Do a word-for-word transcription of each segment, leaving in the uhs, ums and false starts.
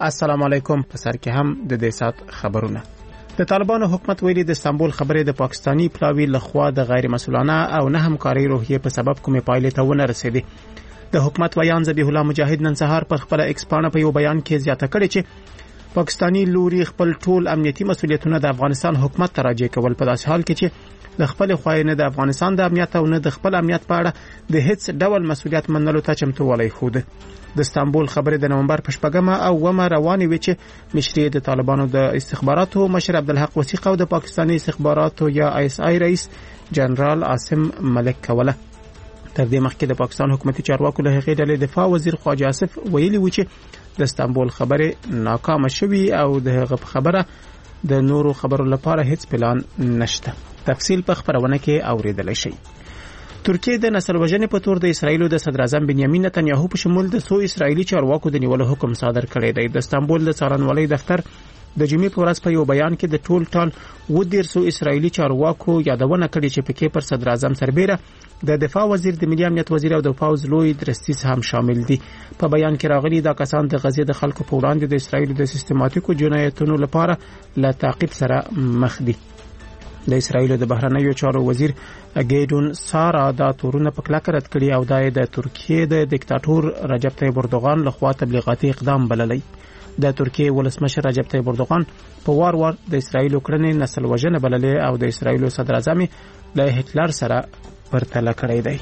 السلام علیکم. په سر کې هم د دې سات خبرونه. د طالبانو حکومت ویلي د استانبول خبرې د پاکستانی پلاوی لخوا د غیر مسؤلانه او نه همکاري روحیه په سبب کومې پایلې ته ونه رسیدي. د حکومت ویان ذبیح الله مجاهد نن سهار پر خپل ایکس پاڼه په یو بیان کې زیاته کړې چې پاکستانی لوري خپل ټول امنیتي مسؤلیتونه د افغانستان حکومت ته راجع کول، په داسې حال کې چې د خپل خوایینه د افغانستان د امنیت او نه د خپل امنیت په اړه د هیڅ ډول مسؤلیت منلو ته چمتووالی خوده. د استانبول خبرې د نومبر په شپږمه او اوومه روانې وې چې مشري د طالبانو د استخباراتو مشر عبدالحق وثیق او د پاکستاني استخباراتو یا آی اس آی رئیس جنرال عاصم ملک کوله. تر دې مخکې د پاکستان حکومتي چارواکو له هغې ډلې دفاع وزیر خواجه آصف ویلي و چې د استانبول خبرې ناکامه شوې او د هغه خبره د نورو خبرو لپاره هیڅ پلان نشته. تفصیل په خبرونه کې اوریدل شي. ترکیه د نسل وژنې په تور د اسرایلو د صدر اعظم بنیامین نتنیاهو په شمول د څو اسرایلی چارواکو د نیولو حکم صادر کړی دی. د استانبول د څارنوالۍ دفتر د جمعې په ورځ په یو بیان کې د ټول ټال و ډیر سو اسرایلی چارواکو یادونه کړې چې پکې پر صدر اعظم سربېره د دفاع وزیر، د ملي امنیت وزیر او د پوز لوی درستیز هم شامل دي. په بیان کې راغلي دا کسان د غزې د خلکو په وړاندې د اسرایلو د سیستماتیکو جنایتونو لپاره له تعقیب سره مخ دي. د اسرایلو د بهرنیو چارو وزیر اګیډون سارا دا تورونه په کلکه رد کړي او دا د ترکیه د دیکتاتور رجب طیب اردوغان لخوا تبلیغاتي اقدام بللی. د ترکیه ولسمشر رجب طیب اردوغان په وار وار د اسرایلو کړنې نسل وژنه بللې او د اسرایلو صدر اعظم له هټلر سره پرتله کړی دی.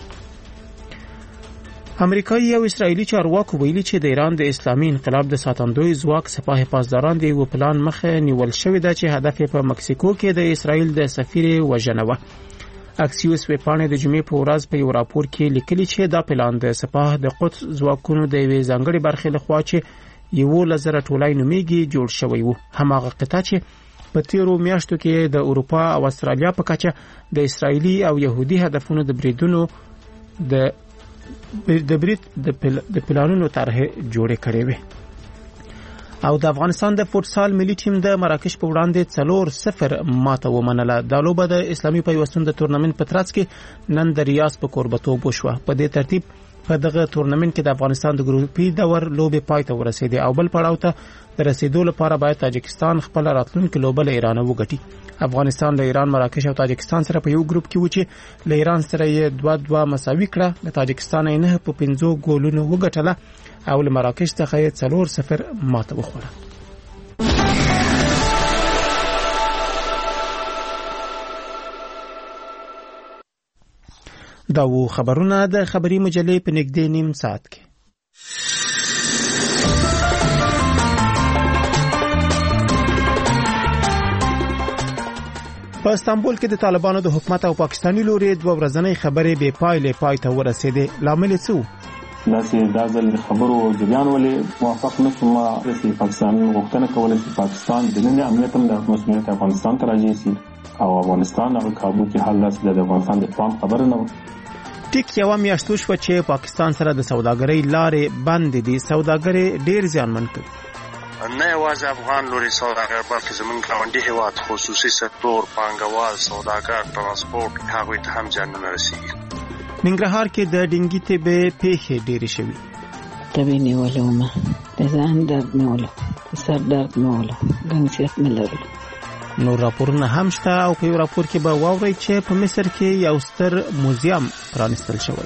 امریکایي او اسرایلی چارواکو ویلي چې د ایران د اسلامي انقلاب د ساتندوی ځواک سپاه پاسداران دی و پلان مخه نیول شوی دی چې هدف په مکسیکو کې د اسرایل د سفیر وژنه و. اکسیوس ویپانه د جمعې په ورځ په یو راپور کې لیکلي چې دا پلان د سپاه د قدس ځواکونو د یوې ځانګړي برخې لخوا چې یو لزر ټولای نومیږي جوړ شوی و. هماغه قطعه چې په تیرو میاشتو کې د اروپا او استرالیا په کچه د اسرایلی او يهودي هدفونو د بریدونو د د بریټ د پلانونو طرح جوړې کړې وي. او د افغانستان د فوتسال ملي ټیم د مراکش په وړاندې څلور صفر ماته ومنله. د لوبه د اسلامي پیوستون د تورنمنت په ترڅ کې نن د ریاض په کوربتوب وشوه. په دې ترتیب په دغه تورنمنت کې د افغانستان د ګروپي دور لوبې پای ته ورسېدې او بل پړاو ته د رسیدو لپاره باید تاجکستان خپل راتلونکي لوبه له ایران وګټي. افغانستان له ایران، مراکش او تاجکستان سره په یو ګروپ کې و چې له ایران سره یې دوه دوه مساوي کړه، د تاجکستان یې نه په پنځو ګولونو وګټله او له مراکش څخه یې څلور صفر ماته وخوړه. دا و خبرونه د خبري مجلې په نږدې نیم ساعت کې. په استانبول کې د طالبانو د حکومت او پاکستاني لوري دوه ورځنۍ خبرې بې پایلې پای ته ورسېدې. لامل څه و؟ داسې دا ځل خبرو جریان ولې موافق نه شوم چې پاکستان غوښتنه کوله چې پاکستان د نن امنیت هم د مسؤلیت افغانستان ته راځي سي او افغانستان او کابو کې حل لاس د افغانستان د پام خبره نه و. ټیک یو میاشتو شو چې پاکستان سره د سوداګرۍ لارې بند دي. سوداګرۍ ډېر زیانمن کړي. نه یوازې افغان لوري سوداګر بلکې زمونږ ګاونډي هیواد خصوصي سکتور، پانګوال، سوداګر، ترانسپورت هغوی ته هم زیانونه رسېږي. ننګرهار کې د ډینګي تبې پیښې ډېرې شوي. تبې نیولې ومه، د ځان درد مې ولو، د سر درد مې ولو، ګنګسیت مې لرلو. نور راپورونه هم شته او په یو راپور کې به واورئ چې په مصر کې یو ستر موزیم پرانستل شوی.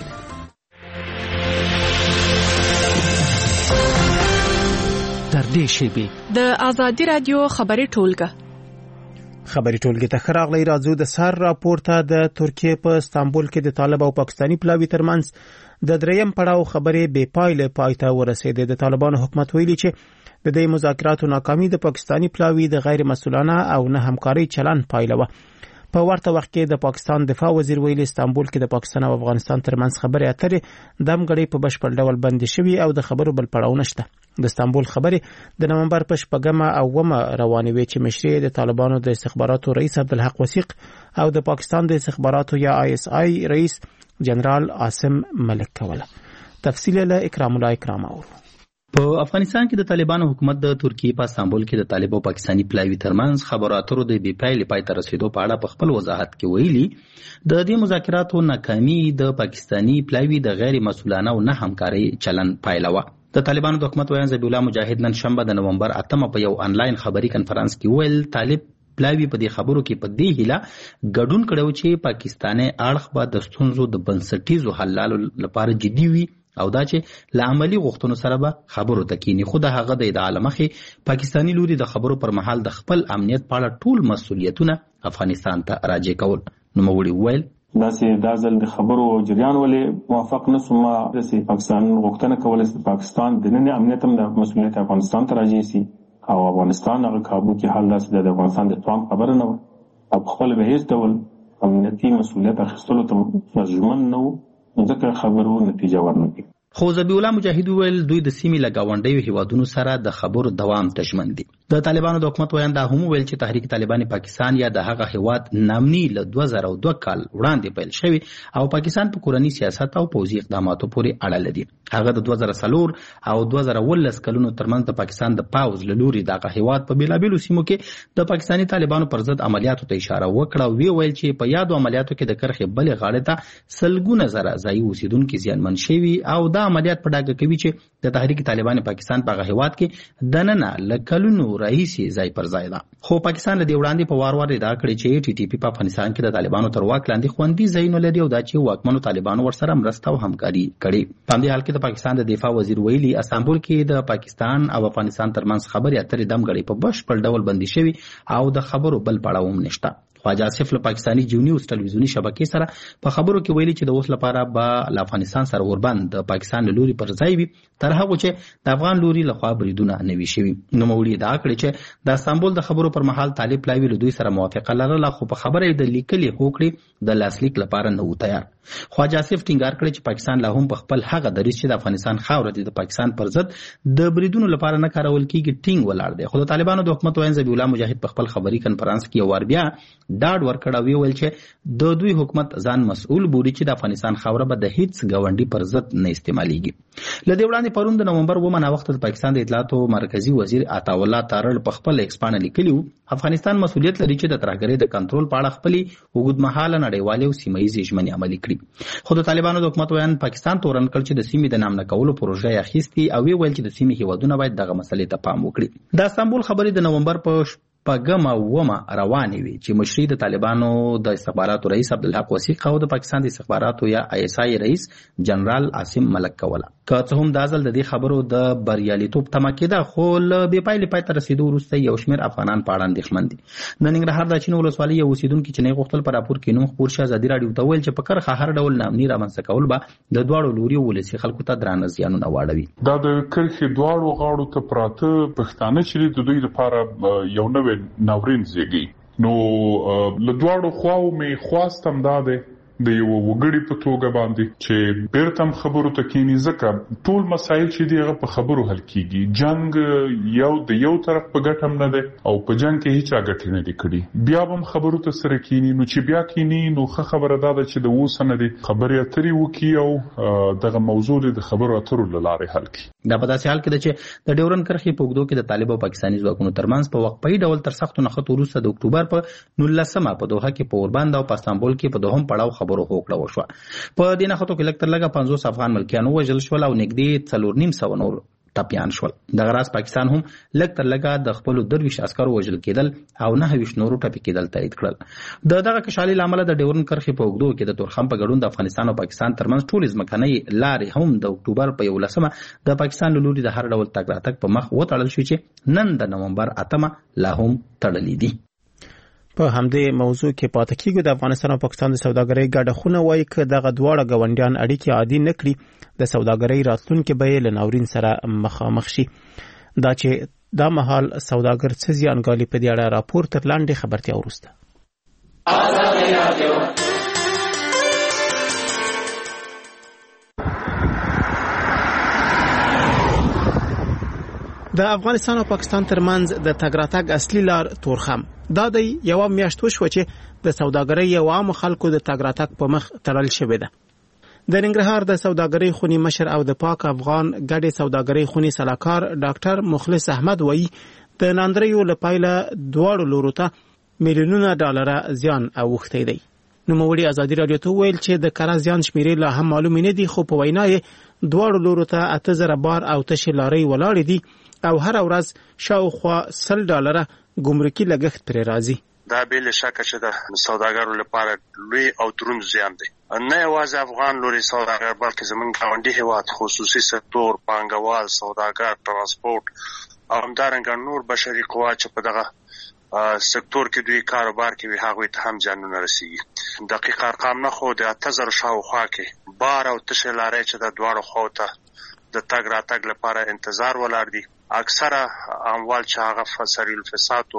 تر دې شیبې د آزادي رادیو خبري ټولګه خبري ټولګه ته خراغلی راځو. د سر راپورته د ترکیه په استانبول کې د طالب او پاکستاني پلاوی ترمنځ د دریم پړاو خبرې بې پایله پای ته ورسېدې. د طالبانو حکومت ویلي چې د دې مذاکراتو ناکامي د پاکستاني پلاوی د غیر مسؤلانه او نه همکاري چلن پایله و. په ورته وخت کې د پاکستان دفاع وزیر ویلي استانبول کې د پاکستان او افغانستان ترمنځ خبرې اترې دمګړې په بشپړ ډول بند شوي او د خبرو بل پړاو نشته. د استانبول خبرې د نومبر په شپږمه او اوومه روانې وې چې مشري د طالبانو د استخباراتو رئیس عبدالحق وثیق او د پاکستان د استخباراتو یا آی اس آی رئیس جنرال عاصم ملک کوله. تفصیل له اکرام الله اکرام اور. په افغانستان کې د طالبانو حکومت د ترکیه په استانبول کې د طالب او پاکستاني پلاوی ترمنځ خبرو اترو د بې پایلې پای ته رسیدو په اړه په خپل وضاحت کې ویلي د دې مذاکراتو ناکامي د پاکستاني پلاوی د غیر مسؤلانه او نه همکاري چلن پایله و. د طالبانو د حکومت ویان ذبیح الله مجاهد نن شنبه د نومبر اتمه په یو انلاین خبري کنفرانس کې ویل طالب پلاوی په دې خبرو کې په دې هیله ګډون کړو چې پاکستاني اړخ به د ستونزو د بنسټیزو حل لپاره جدي وي او دا چې له عملي غوښتنو سره به خبرو ته کینی. خو د هغه د ادعا له مخې پاکستاني لوري د خبرو پر مهال د خپل امنیت په اړه ټول مسؤلیتونه افغانستان ته راجع کول. نوموړي وویل داسې دا ځل د خبرو جریان ولې موافق نه سوم چې پاکستان غوښتنه کوله چې پاکستان د نن امنیت هم د مسؤلیت افغانستان ته راجع شي او افغانستان هغه کابو کې حل داسې د افغانستان د توان خبره نه و او خپل به هیڅ ډول امنیتي مسؤلیت اخیستلو ته مجبور نه و ځکه خبرو نتیجه ورنکړي. خو ذبیح الله مجاهد ویل دوی د سیمې له ګاونډیو هیوادونو سره د خبرو دوام ته ژمن دي. د طالبانو د حکومت ویان دا هم ویل چې تحریک طالبان پاکستان یا د هغه هیواد نامني له دوه زره دوه کال وړاندې پیل شوی او پاکستان په کورنی سیاست او پوځي اقداماتو پورې اړه لري. هغه د دوه زره څلور او دوه زره ولس کلونو ترمنځ د پاکستان د پاوز له لوري دغه هیواد په بیلابیلو سیمو کې د پاکستاني طالبانو پر ضد عملیاتو ته اشاره وکړه او وی ویل چې په یادو عملیاتو کې د کرخې بلې غاړې ته سلګونه زره ځایي اوسیدونکي زیانمن شوي او دا عملیات په ډاګه کوي چې د تحریک طالبان پاکستان په هغه هیواد کې دننه لکلونو رئیسي ځای پر ځای ده. خو پاکستان له دې وړاندې په وار وار ادعا کړې چې ټي ټي پی په افغانستان کې د طالبانو تر واک لاندې خوندي ځایونه لري او دا چې واکمنو طالبانو ورسره مرسته او همکاري کړې. په همدې حال کې د پاکستان د دفاع وزیر ویلي استانبول کې د پاکستان او افغانستان ترمنځ خبرې اترې دمګړې په بشپړ ډول بندي شوي او د خبرو بل پړاو هم نشته. خواجه آصف له پاکستاني جیو نیوز ټلویزیونی شبکې سره په خبرو کې ویلي چې د اوس لپاره به له افغانستان سره وربند د پاکستان له لوري پر ځای وي تر هغه چې د افغان لوري لخوا بریدونه نه وي شوي. نوموړي ادعا کړې چې د استانبول د خبرو پر مهال طالب پلاوي له دوی سره موافقه لرله خو په خبره د لیکلي هوکړې د لاسلیک لپاره نه و تیار. خواجه آصف ټینګار کړی چې پاکستان لا هم په خپل هغه دریځ چې د افغانستان خاوره دي د پاکستان پر ضد د بریدونو لپاره نه کارول کیږي ټینګ ولاړ دی. خو د طالبانو د حکومت ویان ذبیح الله مجاهد په خپل خبري کنفرانس کې ور بیا ډاډ ورکړ او ویل چې د دوی حکومت ځان مسؤل بولي چې د افغانستان خاوره به د هیڅ ګاونډي پر ضد نه استعماليږي. لدې وړاندې پرون د نومبر اووه نه وخت د پاکستان د اطلاعاتو مرکزی وزیر عطا الله تارړ په خپل ایکسپان لیکلی افغانستان مسؤلیت لري چې د ترهګرۍ د کنټرول په اړه خپل اوږدمهاله نړیوالې او سیمه ییزې ژمنې عملي کړي. خو د طالبانو د حکومت ویان پاکستان تورن کړ چې د سیمې د نام نه کولو پروژه یې اخیستي او ویل چې د سیمې هیوادونه باید دغه مسلې ته پام وکړي. د استانبول خبرې د نومبر په په ګمه ومه روانې وي چې مشري د طالبانو د استخباراتو رئیس عبدالحق وثیق او د پاکستان د استخباراتو یا آی اس آی رئیس جنرال عاصم ملک کوله. که څه هم دا ځل د دې خبرو د بریالیتوب تمه کېده خو له بې پایلې پای ته رسېدو وروسته یو شمېر افغانان په اړه اندېښمن دي. د ننګرهار د اچین ولسوالۍ یو اوسېدونکي چې نه غوښتل په راپور کې نوم خپور شي ازادي راډیو ته ویل چې په کرښه هر ډول ناامني رامنځته کول به د دواړو لوري ولسي خلکو ته درانه زیانونه واړوي. دا د کرښې دواړو غاړو ته پراته پښتانه چې د دوی لپاره یو نوې ناورین زیږي نو له دواړو خواو مې خواستم دا دی د یو وګړي په توګه باندې چې بیرته خبرو ته کینی ځکه ټول مسایل چې دی هغه په خبرو حل کیږي. جنگ یو د یو طرف په ګټه هم نه دی او په جنگ کې هیڅ ګټه نه دی کړی. بیا هم خبرو ته سره کینی نو چې بیا کینی نو ښه خبره ده چې د اوس نه دی خبرې اترې وکي او دغه موضوع د خبرو اترو لاره حل کړي. دا په داسې حال کې ده چې د ډیورن کرښې په اوږدو کې د طالب او پاکستاني ځواکونو ترمنځ په وقفه‌ای ډول تر سختو نښتو وروسته د اکتوبر په نولسمه په دوحه کې په اوربند او په استانبول کې په دوهم پړاو خبرو هوکړه وشوه. په دې نښتو کې لږ تر لږه پنځوس افغان ملکیان ووژل شول او نږدې څلور نیم سوه نور ټپیان شول. دغه راز پاکستان هم لږ تر لږه د خپلو درویشت عسکرو وژل کېدل او نهه ویشت نورو ټپي کېدل تایید کړل. د دغه کشالۍ له امله د ډیورن کرښې په اوږدو کې د تورخم په ګډون د افغانستان او پاکستان ترمنځ ټولې ځمکنۍ لارې هم د اکتوبر په یولسمه د پاکستان له لوري د هر ډول تګ راتګ په مخ وتړل شو چې نن د نومبر اتمه لا هم تړلي دي. په همدې موضوع کې پاتې کېږو. د افغانستان او پاکستان د سوداګرۍ ګډه خونه وایي چې دغه دواړه ګاونډیان اړیکې عادي نه کړي د سوداګرۍ راتلونکي به له ناورین سره مخامخ شي. دا چې دا مهال سوداګر څه زیانګالي په دې اړه راپور تر لاندې خبرتیا وروسته. د افغانستان او پاکستان ترمنځ د تګ راتګ اصلي لار تورخم دا د یو میاشت وشو چې د سوداګرۍ او عام خلکو د تګ راتګ په مخ تړل شوې ده. د ننګرهار د سوداګرۍ خونی مشر او د پاک افغان ګډې سوداګرۍ خونی سلاکار ډاکټر مخلص احمد وایي د ناندریو لپاره دواړو لورو ته میلیونونه ډالر زیان اوښتی دی. نوموړي ازادي راډیو ته ویل چې د کار زیان شمیرې لا هم معلومه نه دي، خو په وینا یې دواړو لورو ته اته زره بار او تشې لارۍ ولاړې دي او هر ورځ شاوخوا سل ډالره ګمرکي لګښت پرې راځي. دا بل شک چې د سوداګرو لپاره لوی او دروند زیان دی. نه یوازې افغان لوري سوداګر بلکې زمونږ ګاونډي هیواد خصوصي سکتور، پانګوال، سوداګر، ترانسپورت او همدارنګه نور بشري قوا چې په دغه سکتور کې دوی کاروبار کوي هغوی ته هم زیانونه رسیږي. دقیق ارقام نه خو د اته زره شاوخوا کې بار او تشې لارۍ چې د دواړو خواو ته د تګ راتګ لپاره انتظار ولاړ دي. اکثره اموال چې هغه فسری الفساتو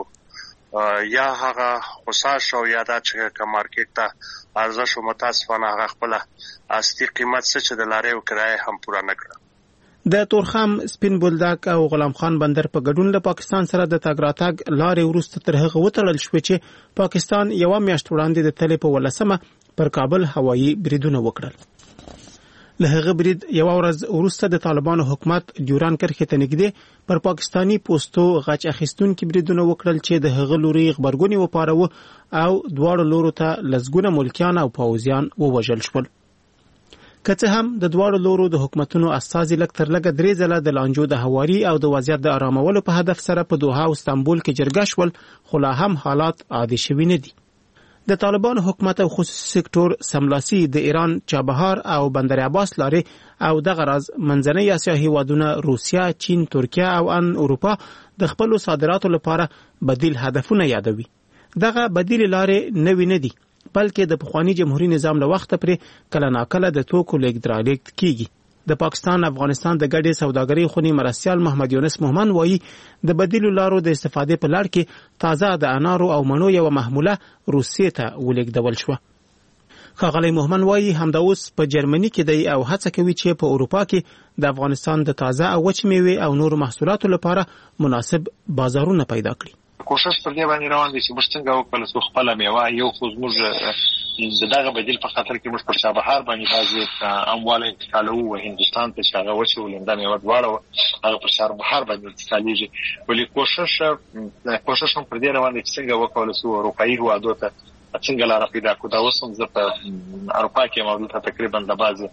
یا هغه خصاص او یا دا چې که مارکیټ ته ارزش متاسفانه هغه خپل اصلي قیمت څه چې د لارۍ او کرایه هم پوره نه کړه. د تورخم، سپین بولدک او غلام خان بندر په ګډون له پاکستان سره د تګ راتګ لارې وروسته تر هغه وتړل شوې چې پاکستان یوه میاشت وړاندې د تلې په ولسمه پر کابل هوایي بریدونه وکړل. له هغه برید یوه ورځ وروسته د طالبانو حکومت ډیوران کرښې ته نږدې پر پاکستاني پوستو غچ اخیستونکي بریدونه وکړل چې د هغه لوري غبرګونې وپاروه او دواړو لورو ته لسګونه ملکیان او پوځیان ووژل شول. که څه هم د دواړو لورو د حکومتونو استازي لږ تر لږه درې ځله د لانجو د هواري او د وضعیت د آرامولو په هدف سره په دوحه او استانبول کې جرګه شول، خو لا هم حالات عادي شوي نه دي. د طالبانو حکومت او خصوصي سکتور سملاسي د ایران چابهار او بندر عباس لارې او دغه راز منځنۍ اسیا هیوادونه روسیا، چین، ترکیه او ان اروپا د خپلو صادراتو لپاره بدیل هدفونه یادوي. دغه بدیل لارې نوې نه دي، بلکې د پخوانی جمهوریت نظام له وخته پرې کله ناکله د توکو لیږد رالېږد کیږي. د پاکستان افغانستان د ګډې سوداګرۍ خونی مرستیال محمد یونس محمد وایي د بدیلو لارو د استفادې په لړ کې تازه د انارو او مڼو یو محموله روسیې ته ولېږدول شوه. ښاغلی محمد وایي همدا اوس په جرمني کې دی او هڅه کوي چې په اروپا کې د افغانستان د تازه او وچ میوې او نورو محصولاتو لپاره مناسب بازارونه پیدا کړي. کوشش پر دې باندې روان دي چې موږ څنګه وکړو چې خپل میوه یو خو موږ دغه بدیل په خاطر کې موږ پر چابهار باندې بعضې اموال انتقالوو و هندوستان ته چې هغه وچې ولنده میوه دواړه هغه پر چابهار باندې انتقالیږي. ولې کوشش کوشش هم پر دې روان دي چې څنګه وکړو چې اروپایي هېوادو ته څنګه لاره پیدا کړو. دا اوس هم زه په اروپا کې یم او دلته تقریبا د بعضې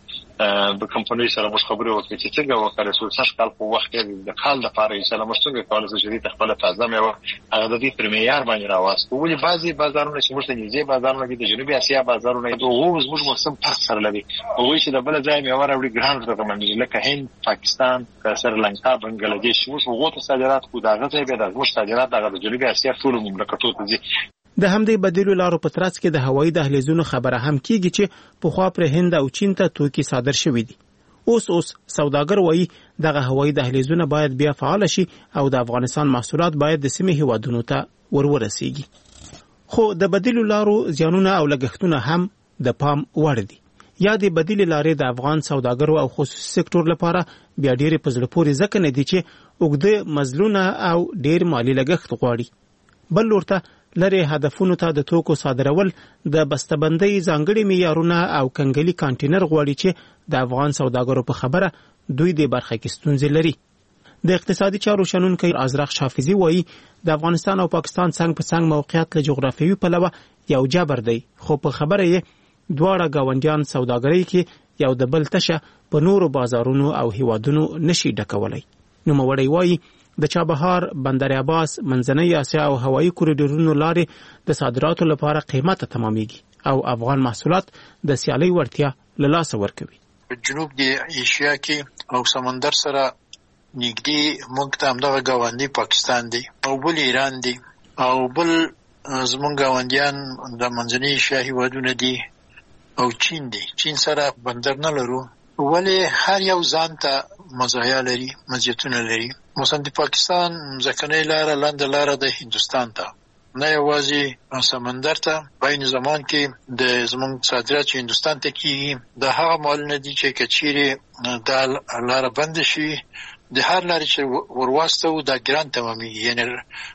د کمپنیو سره موږ خبرې وکړې چې څنګه وکړو چې سږ کال په وخت کې د کال دپاره انشاءالله موږ څنګه کولی شو چې دې ته خپله تازه میوه هغه د دې پر معیار باندې راواستو. ولې بعضې بازارونه چې موږ ته نږدې بازارونه دي د جنوبي اسیا بازارونه دي هغو زموږ موسم فرق سره لري. هغوی چې د بله ځایه میوه راوړي ګران ورته تمامېږي، لکه هند، پاکستان، سریلانکا، بنګلادیش. موږ هغو ته صادرات کوو، د هغه ځای بیا د زموږ صادرات دغه د جنوبي اسیا ټولو مملکتو ته ځي. د همدې بدیلو لارو په ترڅ کې د هوایي دهلیزونو خبره هم کیږي چې پخوا پر هند او چین ته توکي صادر شوي دي. اوس اوس سوداګر وایي دغه هوایي دهلیزونه باید بیا فعال شي او د افغانستان محصولات باید د سیمې هیوادونو ته ورورسیږي. خو د بدیلو لارو زیانونه او لګښتونه هم د پام وړ دي. یا د بدیلې لارې د افغان سوداګرو او خصوصي سکتور لپاره بیا ډېرې په زړه پورې ځکه نه دي چې اوږده مزلونه او ډېر مالي لګښت غواړي. بل لور ته لري هدفونو ته د توکو صادرول د بسته‌بندۍ ځانګړي معیارونه او کنګلي کانټینر غواړي چې د افغان سوداګرو په خبره دوی د برخه کې ستونزې لري. د اقتصادي چارو شنونکی ازرق شافعي وایي د افغانستان او پاکستان څنګ په څنګ موقعیت له جغرافیوي پلوه یو جبر دی، خو په خبره یې دواړه ګاونډیان سوداګرۍ کې یو د بل تشه په نورو بازارونو او هیوادونو نشي ډکولی. نوموړی وایي د چابهار، بندر عباس، منځنۍ اسیا او هوایي کوریډورونو لارې د صادراتو لپاره قیمته تمامېږي او افغان محصولات د سیالۍ وړتیا له لاسه ورکوي. جنوب د ایشیا کې او سمندر سره نږدې موږ ته همدغه ګاونډي پاکستان دی او بل ایران دی او بل زموږ ګاونډیان د منځنۍ ایشیا هیوادونه دي او چین دی. چین سره بندر نه لرو، ولې هر یو ځان ته مزایا لري، مزیتونه لري. مثلا د پاکستان ځمکنۍ لاره لنډه لاره د هندوستان ته، نه یوازې سمندر ته. په عین زمان کې د زموږ صادرات چې هندوستان ته کېږي د هغه مالونه دي چې که چیرې دا لاره بنده شي د هر لارې چې ورواستو دا ګران تمامېږي، یعنې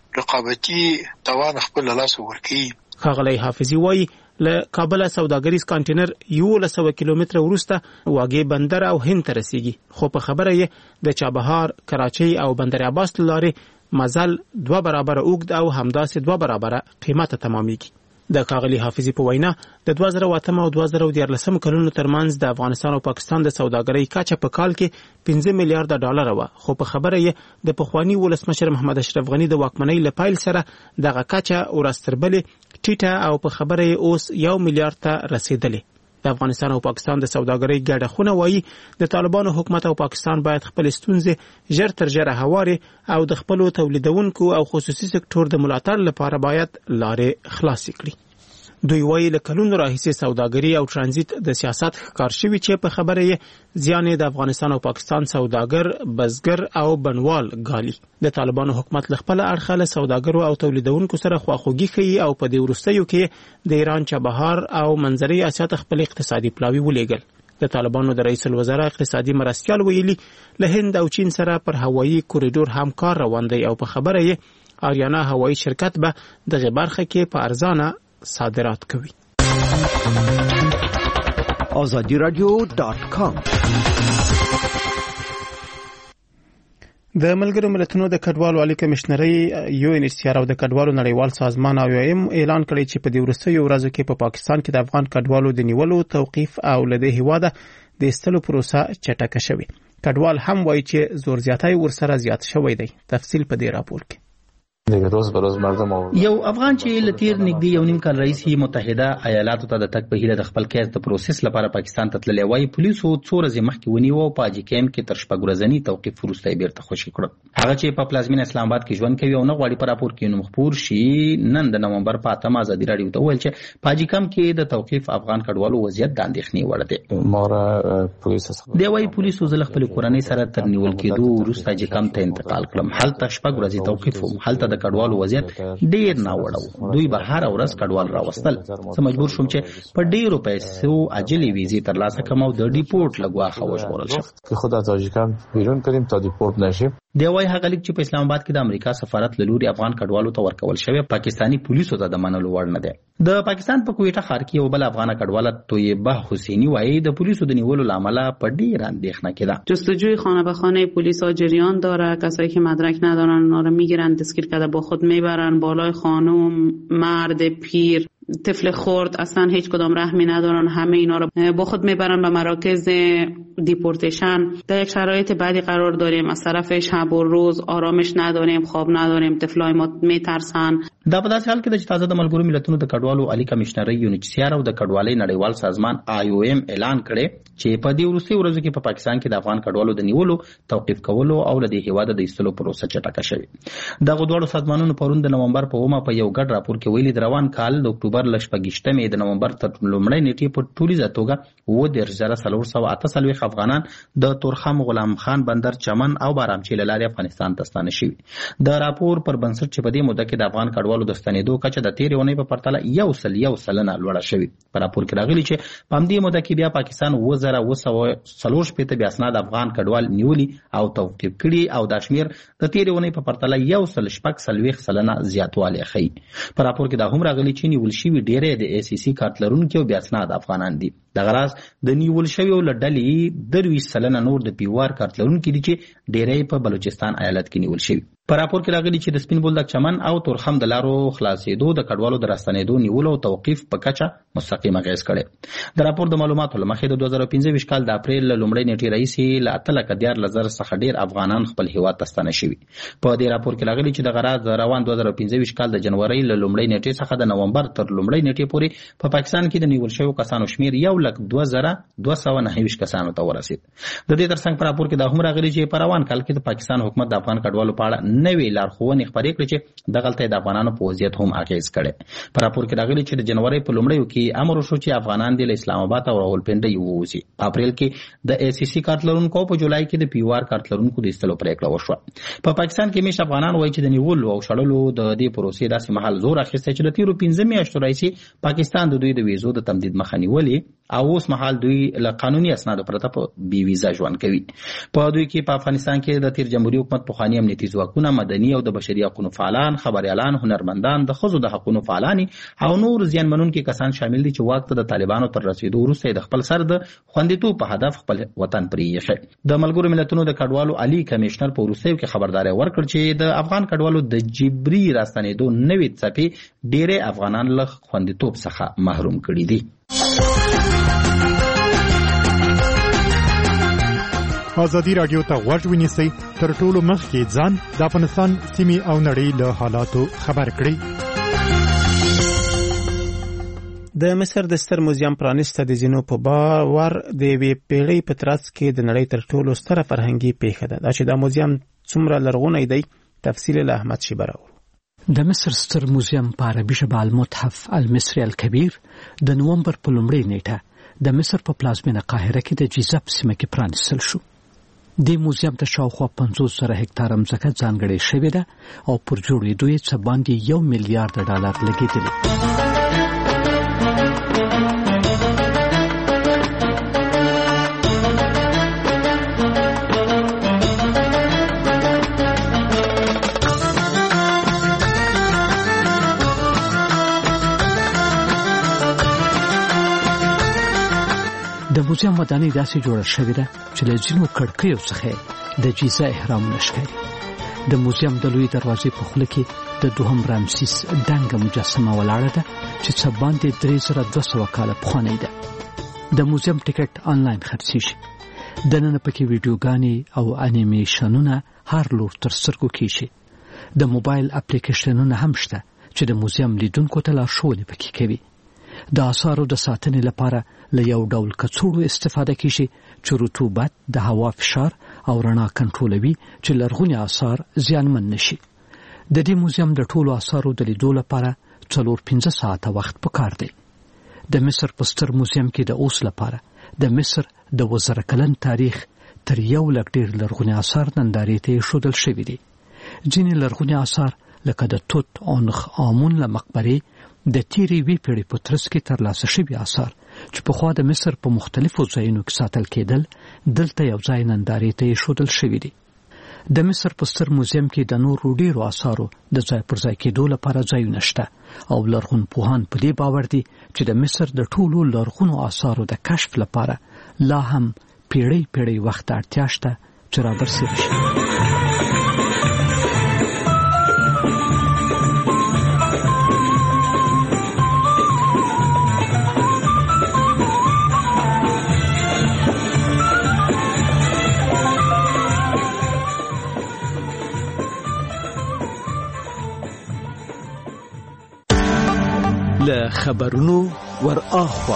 رقابتي توان خپل له لاسه ورکوي. ښاغلی حافظي وایي له کابل سوداګریز کانټینر یولس سوه کیلومتره وروسته واګې بندر او هند ته رسیږي، خو په خبره یې د چابهار، کراچۍ او بندر عباس لارې مزل دوه برابره اوږد او همداسې دوه برابره قیمته تمامېږي. د ښاغلي حافظي په وینا د دوه زره اوه او دوه زره دیارلس کلونو ترمنځ د افغانستان او پاکستان د سوداګرۍ کچه په کال کې پنځه میلیارډ ډالر و، خو په خبره یې د پخوانی ولسمشر محمد اشرف غنی د واکمنۍ له پیل سره دغه کچه ورستربلې ټیټه او په خبره یې اوس یو میلیارډ ته رسیدلې. د افغانستان او پاکستان د سوداګرۍ ګډه خونه وایي د طالبانو حکومت او پاکستان باید خپل ستونزې ژر تر ژره هواري او د خپل تولیدونکو او خصوصي سکتور د ملاتړ لپاره باید لارې خلاصې کړي. دوی وایي له کلونو راهیسې سوداګري او ترانزیت د سیاست ښکار شوي چې په خبره یې زیان د افغانستان او پاکستان سوداګر، بزګر او بڼوال ګالي. د طالبانو حکومت له خپل اړخه له سوداګرو او تولیدونکو سره خواخوږي ښیي او په دې وروستیو کې د ایران چابهار او منځنۍ اسیا ته خپل اقتصادي پلاوي ولېږل. د طالبانو د رئیس الوزرا اقتصادي مرستیال ویلي له هند او چین سره پر هوایي کوریډور هم کار روان دی او په خبره یې آریانا هوایي شرکت به دغه برخه کې په ارزانه صادرات کوي. آزادی رادیو ډاټ کام. د ملګرو ملتونو د کډوالو عالی کمشنري یو ان ایچ سی آر او د کډوالو نړیوال سازمان او یو ایم اعلان کړی چې په دې وروستیو ورځو کې په پاکستان کې د افغان کډوالو د نیولو، توقیف او لدې هیواده د ایستلو پروسه چټکه شوې. کډوال هم وایي چې زور زیاتی ورسره زیات شوی دی. تفصیل په دې راپور کې. روز به روز مردم یو افغان چې لتیر نږدې یو نیم کال رئیس متحده ایالاتو ته د تک په هیله د خپل کیس د پروسس لپاره پاکستان ته تللی وای، پولیسو څو ورځې مخکې ونیو او په اجي کیم کې تر شپږ ورځني توقیف وروسته بیرته خوشي کړ. هغه چې په پلازمینه اسلام آباد کې ژوند کوي او نه غواړي په راپور کې نوم خپور شي، نن د نومبر په اتمه ازادي رادیو ته ویل چې په اجي کیم کې د توقیف افغان کډوالو وضعیت د اندېښنې وړ دی. مور پولیس دی وای پولیسو زل خپل کورنۍ سره تر نیول کېدو وروسته اجي کیم ته انتقال کړم. هلته شپږ ورځې توقیف وم. هلته د کډوالو وضعیت ډیر نه وړو. دوی به هر ورځ کډوال راوستل. زه مجبور شوم چې په ډیرو پیسو عاجلې ویزې ترلاسه کړم او د ډیپورټ لګواخه وژغورل شم که خود از تاجیکستان بیرون کنیم تا دیپورت نشیم. دی وای هغه لیک چې په اسلام آباد کې د امریکا سفارت له لوري افغان کډوالو ته ورکول شوی پاکستانی پولیسو ته د منلو وړ نه دی. د پاکستان په کویټه ښار کې یو بل افغان کډواله طیبه حسینی وایي د پولیسو د نیولو لامل په ډیر اندېښنه کې ده. جستجوی خانه به خانه پلیس ها جریان داره. کسایی که مدرک ندارن اونا رو میگیرن، دستگیر کرده با خود میبرن بالای خانم، مرد، پیر، طفل خرد، اصلا هیچ کدام رحمی ندارن. همه اینا رو با خود میبرن به مراکز دیپورتیشن. در یک شرایط بعدی قرار داریم، از طرف شب و روز آرامش نداریم، خواب نداریم، طفلای ما میترسن. دا په داسې حال کې د تازه د ملګرو ملتونو د کډوالو عالی کمشنري یو ان ایچ سی آر او د کډوالۍ نړیوال سازمان آی او ایم اعلان کړي چې په دې وروستي ورځو کې په پاکستان کې د افغان کډوالو د نیولو، توقیف کولو او له دې هیواده د ایستلو پروسه چټکه شوې. دغه دوه سازمانونو پرون د نومبر په اومه په یو ګډ راپور کې ویلي د روان کال د اکتوبر ل شپږشتمې د نومبر تر لومړۍ نیټې په ټولیزه توګه اووه دېرش زره څلور سوه اته څلوېښت افغانان د تورخم، غلام خان بندر، چمن او بارامچی له لارې افغانستان ته ستانه شوي. د راپور پر بنسټ چې په دې موده کې د افغان کډوالو د ستنېدو کچه د تیرې اونۍ په پرتله یو سل یو سلنه لوړه شوې. په راپور کې راغلي چې په همدې موده کې بیا پاکستان اووه زره اووه سوه څلور شپېته بې اسناده افغان کډوال نیولي او توقیف کړي او دا شمېر د تیرې اونۍ په پرتله یو سل شپږ څلوېښت سلنه زیاتوالی ښیي. په راپور کې دا هم راغلي چې نیول شوي ډېری د ای سی سی کارت لرونکي او بې اسناده افغانان دي. دغه راز د نیول شویو له ډلې درویشت سلنه نور د پی او آر کارت لرونکي دي چې ډېری په بلوچستان ایالت کې نیول شوي. په راپور کې راغلي چې د سپین بولدک، چمن او تورخم د لارو خلاصېدو د کډوالو د راستنېدو، نیولو او توقیف په کچه مستقیم اغېز کړی. د راپور د معلوماتو له مخې د دوه زره پنځه ویشت کال د اپریل له لومړۍ نیټې راهیسې له اته لکه دیارلس زره څخه ډېر افغانان خپل هېواد ته ستانه شوي. په دې راپور کې راغلي چې دغه راز د روان دوه زره پنځه ویشت کال د جنورۍ له لومړۍ نیټې څخه د نومبر تر لومړۍ نیټې پورې په پاکستان کې د نیول شویو کسانو شمېر یو لک دوه زره دوه سوه نهه ویشت کسانو ته ورسېد. د دې ترڅنګ په راپور کې دا هم راغلي چې په روان کال کې د پاکستان حکومت د افغان کډوالو په اړه نوې لارښوونې خپرې کړې چې دغلته د افغانانو په وضعیت هم اغېز کړی. په راپور کې راغلي چې د جنورۍ په لومړیو کې امر وشو چې افغانان د اسلام آباد او راولپنډۍ ووځي. په اپریل کې د ای سی سی کارت لرونکو، په جولای کې د پی او آر کارت لرونکو د ایستلو پرېکړه وشوه. په پاکستان کې میشت افغانان وایي چې د نیولو او شړلو د دې پروسې داسې مهال زور اخیستی چې د تیرو پنځه میاشتو راهیسې پاکستان د دوی د ویزو د تمدید مخه نیولې او اوس مهال دوی له قانوني اسنادو پرته په بي ویزا ژوند کوي. په دوی کې په افغانستان کې د تیر جمهوریت حکومت پخواني امنیتي ځواکونه، مدني او د بشري حقوقو فعالان، خبريالان، هنرمندان، د ښځو د حقوقو فعالان او نور زیانمنونکي کسان شامل دي چې واک ته د طالبانو تر رسیدو وروسته د خپل سر د خوندیتوب په هدف خپل وطن پرې ایښی. د ملګرو ملتونو د کډوالو عالی کمشنر په وروستیو کې خبرداري ورکړ چې د افغان کډوالو د جبري راستنېدو نوې څپې ډېری افغانان له خوندیتوب څخه محروم کړي دي. ازادي راډیو ته غوږ ونیسئ، تر ټولو مخکې ځان د افغانستان سیمې او نړۍ له حالاتو خبر کړئ. د مصر د ستر موزیم پرانیسته د ځینو په باور د یوې پیړۍ په ترڅ کې د نړۍ تر ټولو ستره فرهنګي پیښه ده. دا چې دا موزیم څومره لرغونی دی تفصیل له احمد شیبه راوړو. د مصر ستر موزیم په عربي ژبه المتحف المصري الکبیر د نومبر په لومړۍ نیټه د مصر په پلازمینه قاهره کې د جیزه په سیمه کې پرانیستل شو. د موزیم ته شاوخوا پنځوس زره هکتاره ځمکه ځانګړې شوې ده او پر جوړېدو یې څه باندې یو میلیارډ ډالر لګېدلي. د موزیم ودانۍ داسې جوړه شوې ده چې له ځینو کړکیو څخه د جیزه اهرامونه ښکاري. د موزیم د لوی دروازې په خوله کې د دوهم رامسیس دنګه مجسمه ولاړه ده چې څه باندې درې زره دوه سوه کاله پخوانۍ ده. د موزیم ټیکټ آنلاین خرڅېږي. دننه پکې ویډیوګانې او انیمیشنونه هر لور تر سترګو کېږي. د موبایل اپلیکیشنونه هم شته چې د موزیم لیدونکو ته لارښوونې پکې کوي. د آثارو د ساتنې لپاره له یو ډول کڅوړو استفاده کیږي چې رطوبت، د هوا فشار او رڼا کنټرولوي چې لرغوني آثار زیانمن نشي. د دې موزیم د ټولو آثارو د لیدو لپاره څلور پنځه ساعته وخت پکار دی. د مصر په ستر موزیم کې د اوس لپاره د مصر د وزره کلن تاریخ تر یو لک ډېر لرغوني آثار نندارې ته ایښودل شوي دي. ځینې لرغوني آثار لکه د توت عنخ آمون له مقبرې د تیرې وی پیړۍ په ترڅ کې ترلاسه شوي آثار چې پخوا د مصر په مختلفو ځایونو کې ساتل کېدل دلته یو ځای نندارې ته ایښودل شوي دي. د مصر په ستر موزیم کې د نورو ډېرو آثارو د ځای پر ځای کېدو لپاره ځایونه شته او لرغونپوهان په دې باور دي چې د مصر د ټولو لرغونو آثارو د کشف لپاره لا هم پیړۍ پیړۍ وخت اړتیا شته چې رابرسېره شي. له خبرونو ور اخوا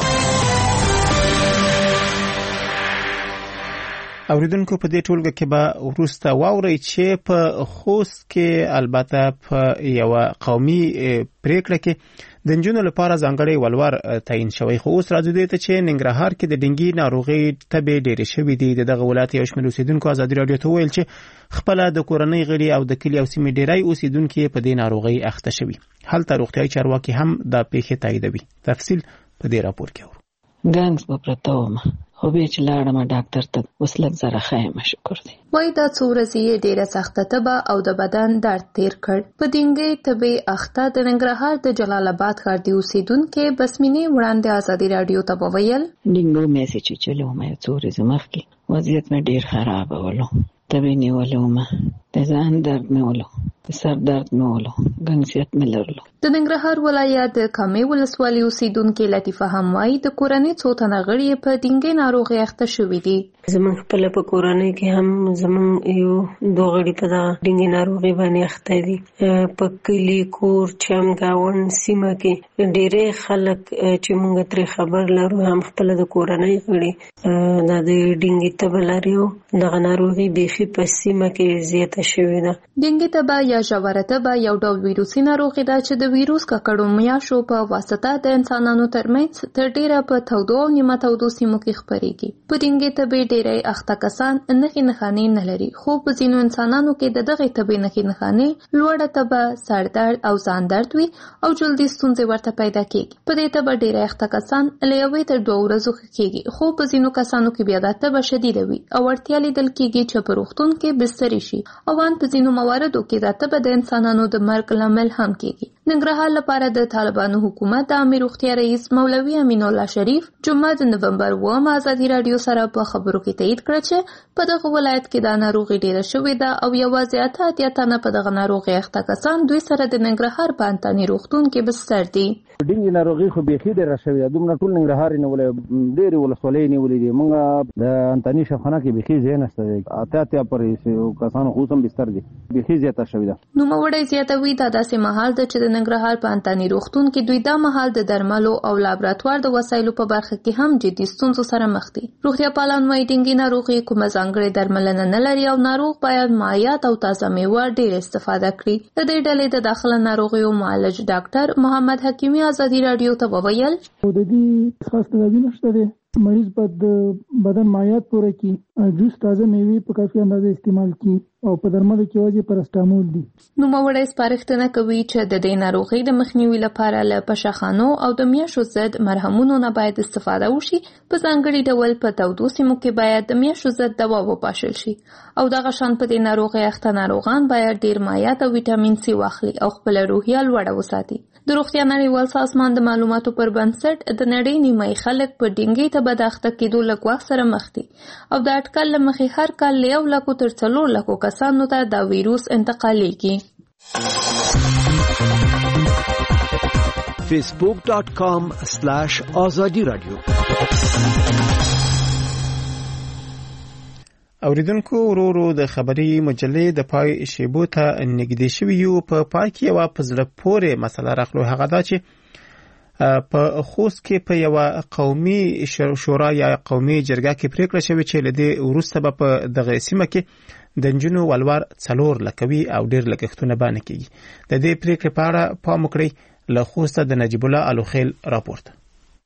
اوریدونکو په دې ټولګه کې به وروسته واورئ چې په خوست کې البته په یو قومي پریکړه کې د نجونو لپاره ځانګړی ولور تعیین شوی. خو اوس راځو دې ته چې ننګرهار کې د ډنګي ناروغي تبې ډېرې شوې دي. دغه ولایت یو شمېر اوسیدونکو ازادي راډیو ته وویل چې خپله د کورنۍ غړي او د کلي او سیمې ډېری اوسیدونکي په دې ناروغۍ اخته شوي. هلته روغتیايي چارواکي هم دا پیښې تاییدوي. تفصیل په دې راپور کې اورو. ګنګس به پرته وم خو بیا چې لاړم ډاکټر ته اوس لږ زره ښه یم، شکر دی. وایي دا څو ورځې یې ډېره سخته تبه او د بدن درد تیر کړ. په ډنګۍ تبې اخته د ننګرهار د جلال آباد ښار د اوسېدونکې بسمینې وړاندې ازادي راډیو ته وویل ډنګو مې چې چلو مې څو ورځې مخکې وضعیت مې ډېر خرابولو. تبې نیولې ومه، د ځان درد مې ولو، د سر درد مې ولو، ګنګسیت مې لرلو. د ننګرهار ولایت د کامې ولسوالۍ اوسېدونکې لطیفه هم وایي د کورنۍ څو تنه غړي په ډنګۍ ناروغۍ اخته شوي دي. زموږ خپله په کورنۍ کې هم زموږ یو دوه غړي په دغه ډنګۍ ناروغۍ باندې اخته دي. په کلي، کور، چم، ګاونډ سیمه کې ډېری خلک چې موږ ترې خبر لرو هم خپله د کورنۍ غړي دا د ډنګۍ تبه لري او دغه ناروغي بیخي په سیمه کې زیاته زیاته شوې ده. ډینګي تبه یا ژوره تبه یو ډول ویروسي ناروغي ده چې د ویروس ککړو میاشو په واسطه د انسانانو ترمنځ تر ډیره په تودو او نیمه تودو سیمو کې خپرېږي. په ډینګي تبې ډیری اخته کسان نښې نښانې نه لري، خو په ځینو انسانانو کې د دغې تبې نښې نښانې لوړه تبه، سر درد او ځان درد وي او جلدي ستونزې ورته پیدا کېږي. په دې تبه ډیری اخته کسان له یوې تر دوه ورځو ښه کېږي، خو په ځینو کسانو کې بیا دا تبه شدیده وي او اړتیا لیدل کېږي چې په روغتون کې بستري شي او ان په ځینو مواردو کې دا تبه د انسانانو د مرګ لامل هم کېږي. ننګرهار لپاره د طالبانو حکومت د عامه روغتیا رئیس مولوي امین الله شریف جمعه د نومبر اووم ازادي رادیو سره په خبرو کې تایید کړ چې په دغه ولایت کې دا ناروغي ډیره شوې ده او یوازې اته اتیا تنه په دغه ناروغي اخته کسان دوی سره د ننګرهار په انتاني روغتون کې بستر دي. ډینګي ناروغي خو بیخي ډیره شوې ده، دومره ټول ننګرهار نه ولې ډېرې ولسوالۍ نیولې دي. موږ د انتاني شفخانه کې بیخي ځای نشته دی، اته اتیا پورې کسانو خو هم بستر دي، بیخي زیاته شوې ده. نوموړی زیاتوي دا داسې مهال ده چې د ننګرهار په انتاني روغتون کې دوی دا مهال د درملو او لابراتوار د وسایلو په برخه کې هم جدي ستونزو سره مخ دي. روغتیا پالان وايي ډینګي ناروغي کومه ځانګړې درملنه نه لري او ناروغ باید مایعات او تازه میوه ډېر استفاده کړي. د دې ډلې د داخله ناروغیو معالج ډاکټر محمد حکیمي ازادي رادیو ته وویل د دې خاص تدابیر نشته دي. مریض باید د بدن مایعات پوره کړي، جوس تازه میوې په کافي اندازه استعمال کړي او په درملو کې یوازې پرسټامول دي. نوموړی سپارښتنه کوي چې د دې ناروغۍ د مخنیوي لپاره له پشخانو او د میاشو ضد مرهمونو نه باید استفاده وشي. په ځانګړي ډول په تودو سیمو کې باید د میاشو ضد دوا وپاشل شي او دغه شان په دې ناروغۍ اخته ناروغان باید ډیر مایعات او ویټامین سی واخلي او خپل روحیه لوړه وساتي. د روغتیا نړیوال سازمان د معلوماتو پر بنسټ د نړۍ نیمایي خلک په ډینګي تبه د اخته کېدو له ګواښ سره مخ دي او د اټکل له مخې هر کال له یو لکو تر څلور لکو کسانو ته دا ویروس انتقالیږي. فیسبوک ډاٹ کام سلاش آزادی رادیو. اوریدونکو ورو ورو د خبري مجلې د پای شیبو ته نږدې شوي یو. په پای کې یوه په زړه پورې مسله راخلو، هغه دا چې په خوست کې په یوه قومي شورا یا قومي جرګه کې پریکړه شوې چې له دې وروسته به په دغه سیمه کې د نجونو ولور څلور لکوي او ډېر لګښتونه به نه کېږي. د دې پریکړې په اړه پام وکړئ. له خوسته د نجیب الله الوخیل راپورټ.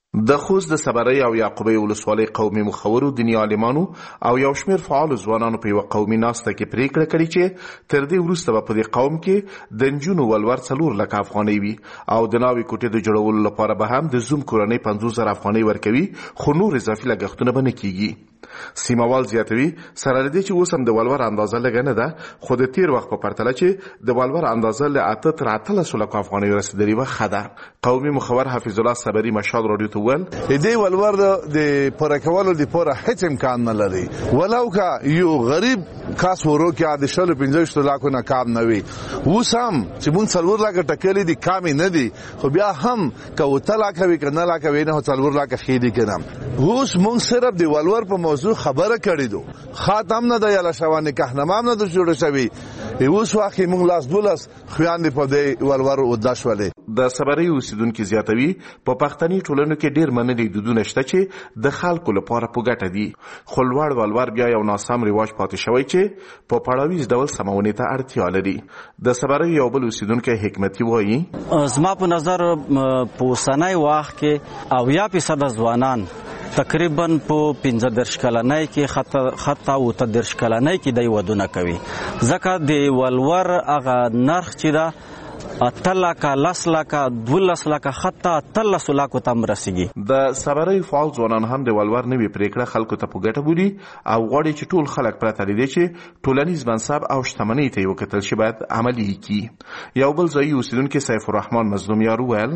د خوست د صبرۍ او یعقوبۍ ولسوالۍ قومي مخورو، دیني عالمانو او یو شمېر فعالو ځوانانو په یوه قومي ناسته کې پریکړه کړې چې تر دې وروسته به په دې قوم کې د نجونو ولور څلور لکه افغانۍ وي او د ناوې کوټې د جوړولو لپاره به هم د زوم کورنۍ پنځوس زره افغانۍ ورکوي، خو نور اضافي لګښتونه به نه کېږي. سیموال زیاتوي سره له دې چې اوس هم د ولور اندازه لږه نه ده، خو د تیر وخت په پرتله چې د ولور اندازه له اته تر اتلسو لکو افغانیو رسېدلې وه ښه ده. قومي مخور حفیظ الله صبري مشال راډیو ته وویل دې ولور د پوره کولو دپاره هیڅ امکان نه لري، ولو که یو غریب کس ورو کې د شلو پنځویشتو لاکو نه کم نه وي. اوس هم چې مونږ څلور لاکه ټکلې دي کمې نه دي، خو بیا هم که اوته لاکه وي که نه لاکه وي نه څلور لاکه ښې دي که نه. اوس مونږ صرف د ولور په موضوع خبره کړې دو، خاتم نه ده یاله شوه، نکاحنامه هم نه ده جوړه شوې. اوس وخت یې مونږ لاس دولس خویندې په دې ولور اوده شولې. د صبرۍ اوسیدونکي زیاتوي په پښتني ټولنو کې ډېر منلي دودونه شته چې د خلکو لپاره په ګټه دي، خو لوړ ولور بیا یو ناسم رواج پاتې شوی چې په پړاویز ډول سمونې ته اړتیا لري. د صبرۍ یو بل اوسیدونکی حکمتي وایي زما په نظر په اوسنی وخت کې اویا فیصده ځوانان تقریبا په پنځه دېرش کلنۍ کې حتی اوته دېرش کلنۍ کې دی ودونه کوي، ځکه د ولور هغه نرخ چې ده اته لاکه، لس لاکه، دولس لاکه، حتی اتلسو لاکو ته هم رسېږي. د صبرۍ فعال ځوانان هم د ولور نوې پرېکړه خلکو ته په ګټه بولي او غواړي چې ټول خلک پرته له دې چې ټولنیز منصب او شتمنۍ ته یې وکتل شي باید عملي کړي. یو بل ځایي اوسیدونکی سیف الرحمن مظلوم یار وویل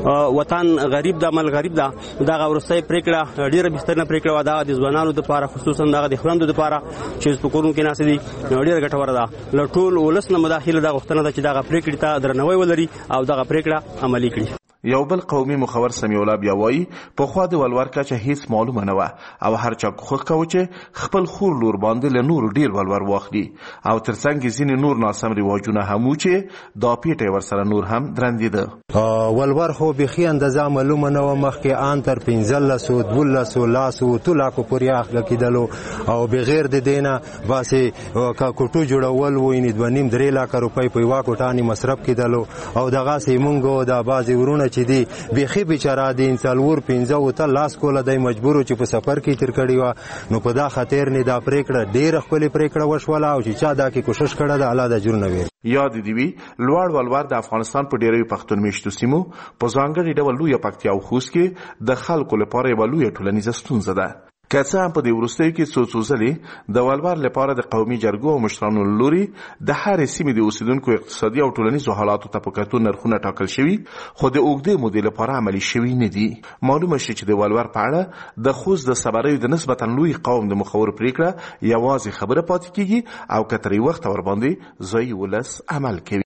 وطن غریب ده، مل غریب ده. دغه وروستۍ پرېکړه ډېره بهترینه پرېکړه وه، دغه د ځوانانو دپاره خصوصا دغه د خویندو دپاره چې په کورونو کې ناستې دي ډېره ګټوره ده. له ټول ولس نه مو دا هیله ده، غوښتنه ده چې دغه پرېکړې ته درناوی ولري او دغه پرېکړه عملي کړي. یو بل قومي مخور سمیع الله بیا وایي پخوا د ولور کچه هیڅ معلومه نه وه او هر چا کوښښ کوه چې خپل خور لور باندې له نورو ډیر ولور واخلي او ترڅنګ ځینې نور ناسم رواجونه هم وو چې دا پیټی ورسره نور هم درندېده. ولور خو بیخي اندازه معلومه نه وه، مخکې ان تر پنځلسو دولسو لاسو اتو لاکو پورې اخله کېدلو او بغیر د دې نه باسې که کوټو جوړول و یعنې دوه نیم درې لاکه روپۍ په یوه کوټه کې مصرف کېدلو او دغسې مونږ د بعضې ورونه چې دي بیخي بیچاره دي څلور پنځه اوته لاس کوله دی مجبور چې په سفر کې تیر کړي وه نو په دا خاطر نه دا پرېکړه ډېره ښکلې پرېکړه وشوله او چې چا دا کې کوشش کړی ده الله د اجرونه ویل. یاد دې وي لوړ ولور د افغانستان په ډېرو پښتون میشتو سیمو په ځانګړي ډول لویه پکتیا او خوست کې د خلکو لپاره یوه لویه ټولنیزه ستونزه ده. که څه هم په دې وروستیو کې څو څو ځلې د ولور لپاره د قومي جرګو او مشرانو له لوري د هرې سیمې د اوسیدونکو اقتصادي او ټولنیزو حالاتو ته په کتو نرخونه ټاکل شوي خو د اوږدې مودې لپاره عملي شوي نه دي. معلومه شي چې د ولور په اړه د خوست د صبریو د نسبتا لوی قوم د مخور پرېکړه یوازې خبره پاتې کېږي او که تر یو وخته ورباندې ځایي ولس عمل کوي.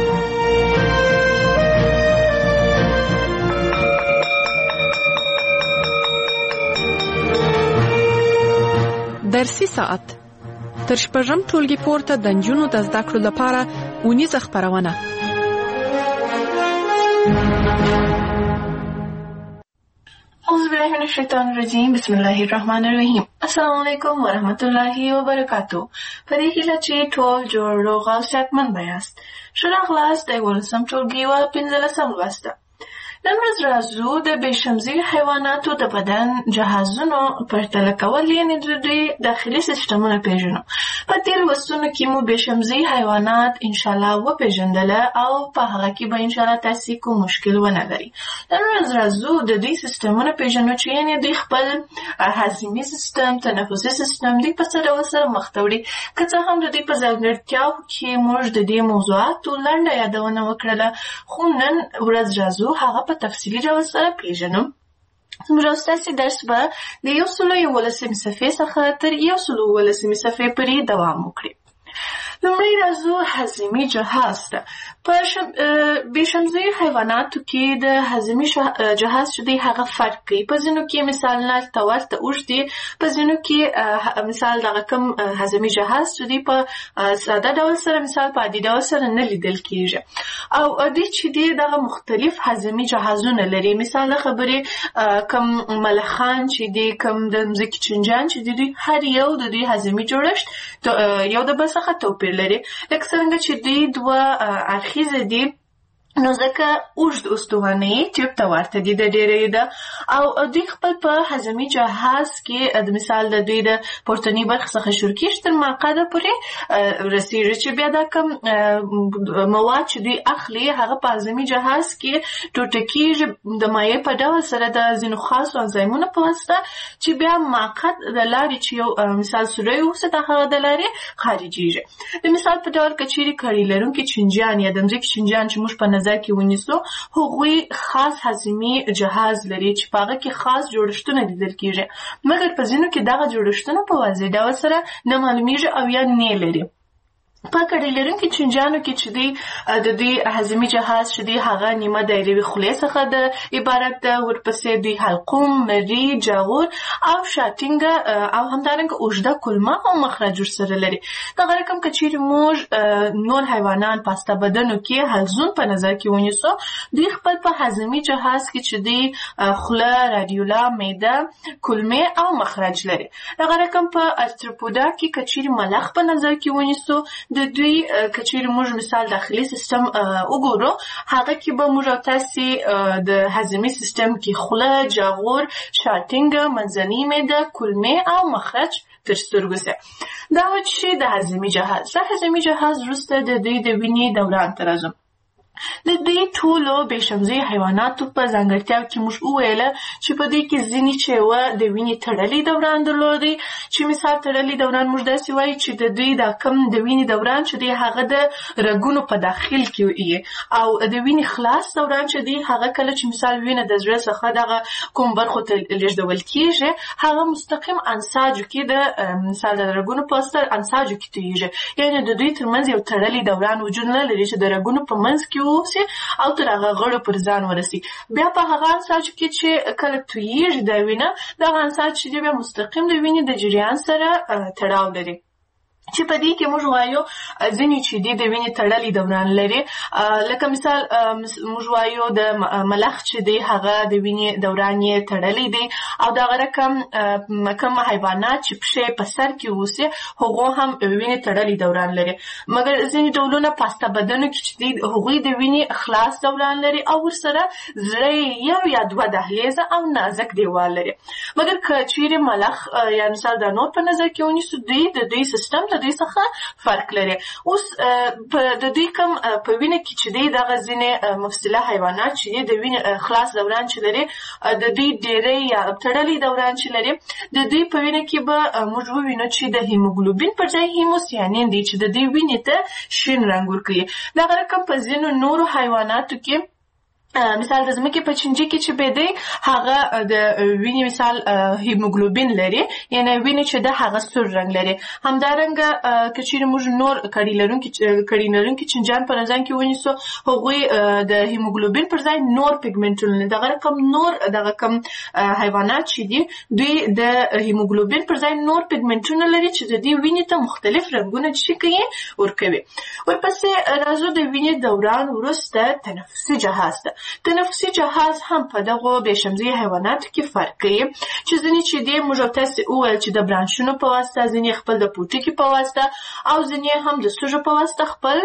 درسي ساعت تر شپږم ټولګي پورته د نجونو د زده کړو لپاره اونیزه خپرونه. اعوذ بالله من الشیطان الرجیم بسم الله الرحمن الرحیم. السلام علیکم ورحمت الله وبرکاتو. په دې هیله چې ټول جوړ روغ او صحتمند یاست. ښه راغلاست د یولسم ټولګي یوه پنځلسم لوست ده. نن ورځ راځو د بېشمزي حیواناتو د بدن جهازونو پرتله کول یعنې د دوی داخلي سیسټمونه پېژنو. په دې لوستونو کې مو بېشمزي حیوانات انشاءالله وپېژندله او په هغه کې به انشاءالله تاسې کوم مشکل ونه لري. نن ورځ راځو د دوی سیسټمونه پېژنو چې یعنې دوی خپل هاضمي سیسټم، تنفسي سیسټم دوی په څه ډول سره مخ ته وړي. که څه هم د دوی په ځانګړتیاوو کې موږ د دې موضوعاتو لنډه یادونه وکړله خو نن ورځ راځو هغه په تفصیلي ډول سره پیژنو. زموږ ستاسې درس به د یو سلو یولسمې صفحې څخه تر یو سلو اوولسمې صفحې پورې دوام وکړي. لومړی راځو هاضمي جهاز ته. په بېشمزیو حیواناتو کې د هاضمي جهاز چې دی هغه فرق کوي. په ځینو کې مثال نل ته ورته اوږد دي، په ځینو کې مثال دغه کوم هاضمي جهاز چې دی په ساده ډول سره مثال په عادي ډول سره نه لیدل کېږي او دوی چې دی دغه مختلف هاضمي جهازونه لري. مثال د خبرې کوم ملخان چې دی، کوم د مځکې چینجان چې دی، دوی هر یو د دوی هاضمي جوړښت یو د بل څخه توپیر لري. لکه څرنګه چې دوی دوه اړخیزه دي نو ځکه اوږد استوانۍ ټیوب ته ورته دي د ډېریو ده او دوی خپل په هاضمي جهاز کې د مثال د دوی د پورتنۍ برخې څخه شروع کېږي تر معقده پورې رسېږي چې بیا دا کوم مواد چې دوی اخلي هغه په هاضمي جهاز کې ټوټه کېږي د مایع په ډول سره د ځینو خاصو انزایمونو په واسطه چې بیا معقد د لارې چې یو مثال سوری اوسي د هغه د لارې خارجېږي. د مثال په ډول که چیرې کړۍ لرونکي چینجان یا د مځکې چینجان چې موږ په نظر کې ونیسو هغوی خاص هاضمي جهاز لري چې په هغه کې خاص جوړښتونه لیدل کېږي مګر په ځینو کې دغه جوړښتونه په واضح ډول سره نه معلومیږي او یا نه لري. په کړۍ لرونکي چینجانو کې چې دی د دوی هاضمي جهاز چې دی هغه نیمه دایروي خولې څخه د عبارت ده، ورپسې دوی حلقوم، مري، جاغور او شاتینګه او همدارنګه اوږده کلمه او مخرج ورسره لري. دغه رقم که چیرې موږ نور حیوانان په هسته بدنو کې حلزون په نظر کې ونیسو دوی خپل په هاضمي جهاز کې چې دی خوله، رادیولا، معده، کلمې او مخرج لري. دغه رقم په ارتروپودا کې که چیرې ملخ په نظر کې ونیسو د دوی که چیرې موږ مثال داخلي سیستم وګورو هغه کې به موږ او تاسې د هاضمي سیستم کې خوله، جاغور، شاتینګه، منځنۍ معده، کلمې او مخرج تر سترګو سي. دا و چې د هاضمي جهاز د هاضمي جهاز وروسته د دوی د وینې دوران ته راځو. د دوی ټولو بېشمزي حیواناتو په ځانګړتیاو کې موږ وویله چې په دوی کې ځینې چې وه د وینې تړلی دوران درلودی چې مثال تړلی دوران موږ داسې وایو چې د دوی دا کم د وینې دوران چې دی هغه د رګونو په داخل کې وي او د وینې خلاص دوران چې دی هغه کله چې مثال وینه د زړه څخه دغه کوم برخو ته لېږدول کېږي هغه مستقیم انساجو کې د مثال د رګونو په واسطه انساجو کې تویږي. یعنې د دوی ترمنځ یو تړلی دوران وجود نه لري چې د رګونو په منځ کې واوسي او تر هغه غړو پر ځان ورسي. بیا په هغه انساج کې چې کله تویېږي دا وینه، دغه انساج چې دی بیا مستقیم د وینې د جریان سره تړاو لري، چې په دې کې موږ وایو ځینې چې دي د وینې تړلي دوران لري. لکه مثال موږ وایو د ملخ چې دی هغه د وینې دوران یې تړلی دی، او دغه رقم کوم حیوانات چې پښې په سر کې اوسي هغو هم وینې تړلي دوران لري. مګر ځینې ډولونه پاسته بدنو کې چې دي هغوی د وینې خلاص دوران لري او ورسره زړه یو یا دوه دهلیزه او نازک دیوال لري. مګر که چیرې ملخ یا مثال د نور په نظر کې ونیسو، دوی د دوی سیستم د دوی څخه فرق لري. اوس د دوی کوم په وینه کې چې دی دغه ځینې مفصله حیوانات چې دی د وینې خلاص دوران چې لري، د دوی ډېری یا تړلی دوران چې لري، د دوی په وینه کې به موږ ووینو چې د هیموګلوبین پر ځای هیموسیانین دی چې د دوی وینې ته شین رنګ ورکوي. دغه رقم په ځینو نورو حیواناتو کې مثال د ځمکې په چینجي کې چې به دی هغه د وینې مثال هیموګلوبین لري، یعنی وینې چې د هغه سور رنګ لري. همدارنګه که چیرې موږ نور کړي لرونکي کړي لرونکي چینجیان په نظر کې ونیسو، هغوی د هیموګلوبین پر ځای نور پیګمنټونه لري. دغه رقم نور دغه کم حیوانات چې دي دوی د هیموګلوبین پر ځای نور پیګمنټونه لري چې د دې وینې ته مختلف رنګونه چې کوي ورکوي. ورپسې راځو د وینې دوران وروسته تنفسي جهاز ته. تنفسي جهاز هم په دغو بېشمزي حیواناتو کې فرق کوي، چې ځینې چې دی موږ تاسې وویل چې د برانشونو په واسطه، ځینې خپل د پوټکي په واسطه او ځینې هم د سوژو په واسطه خپل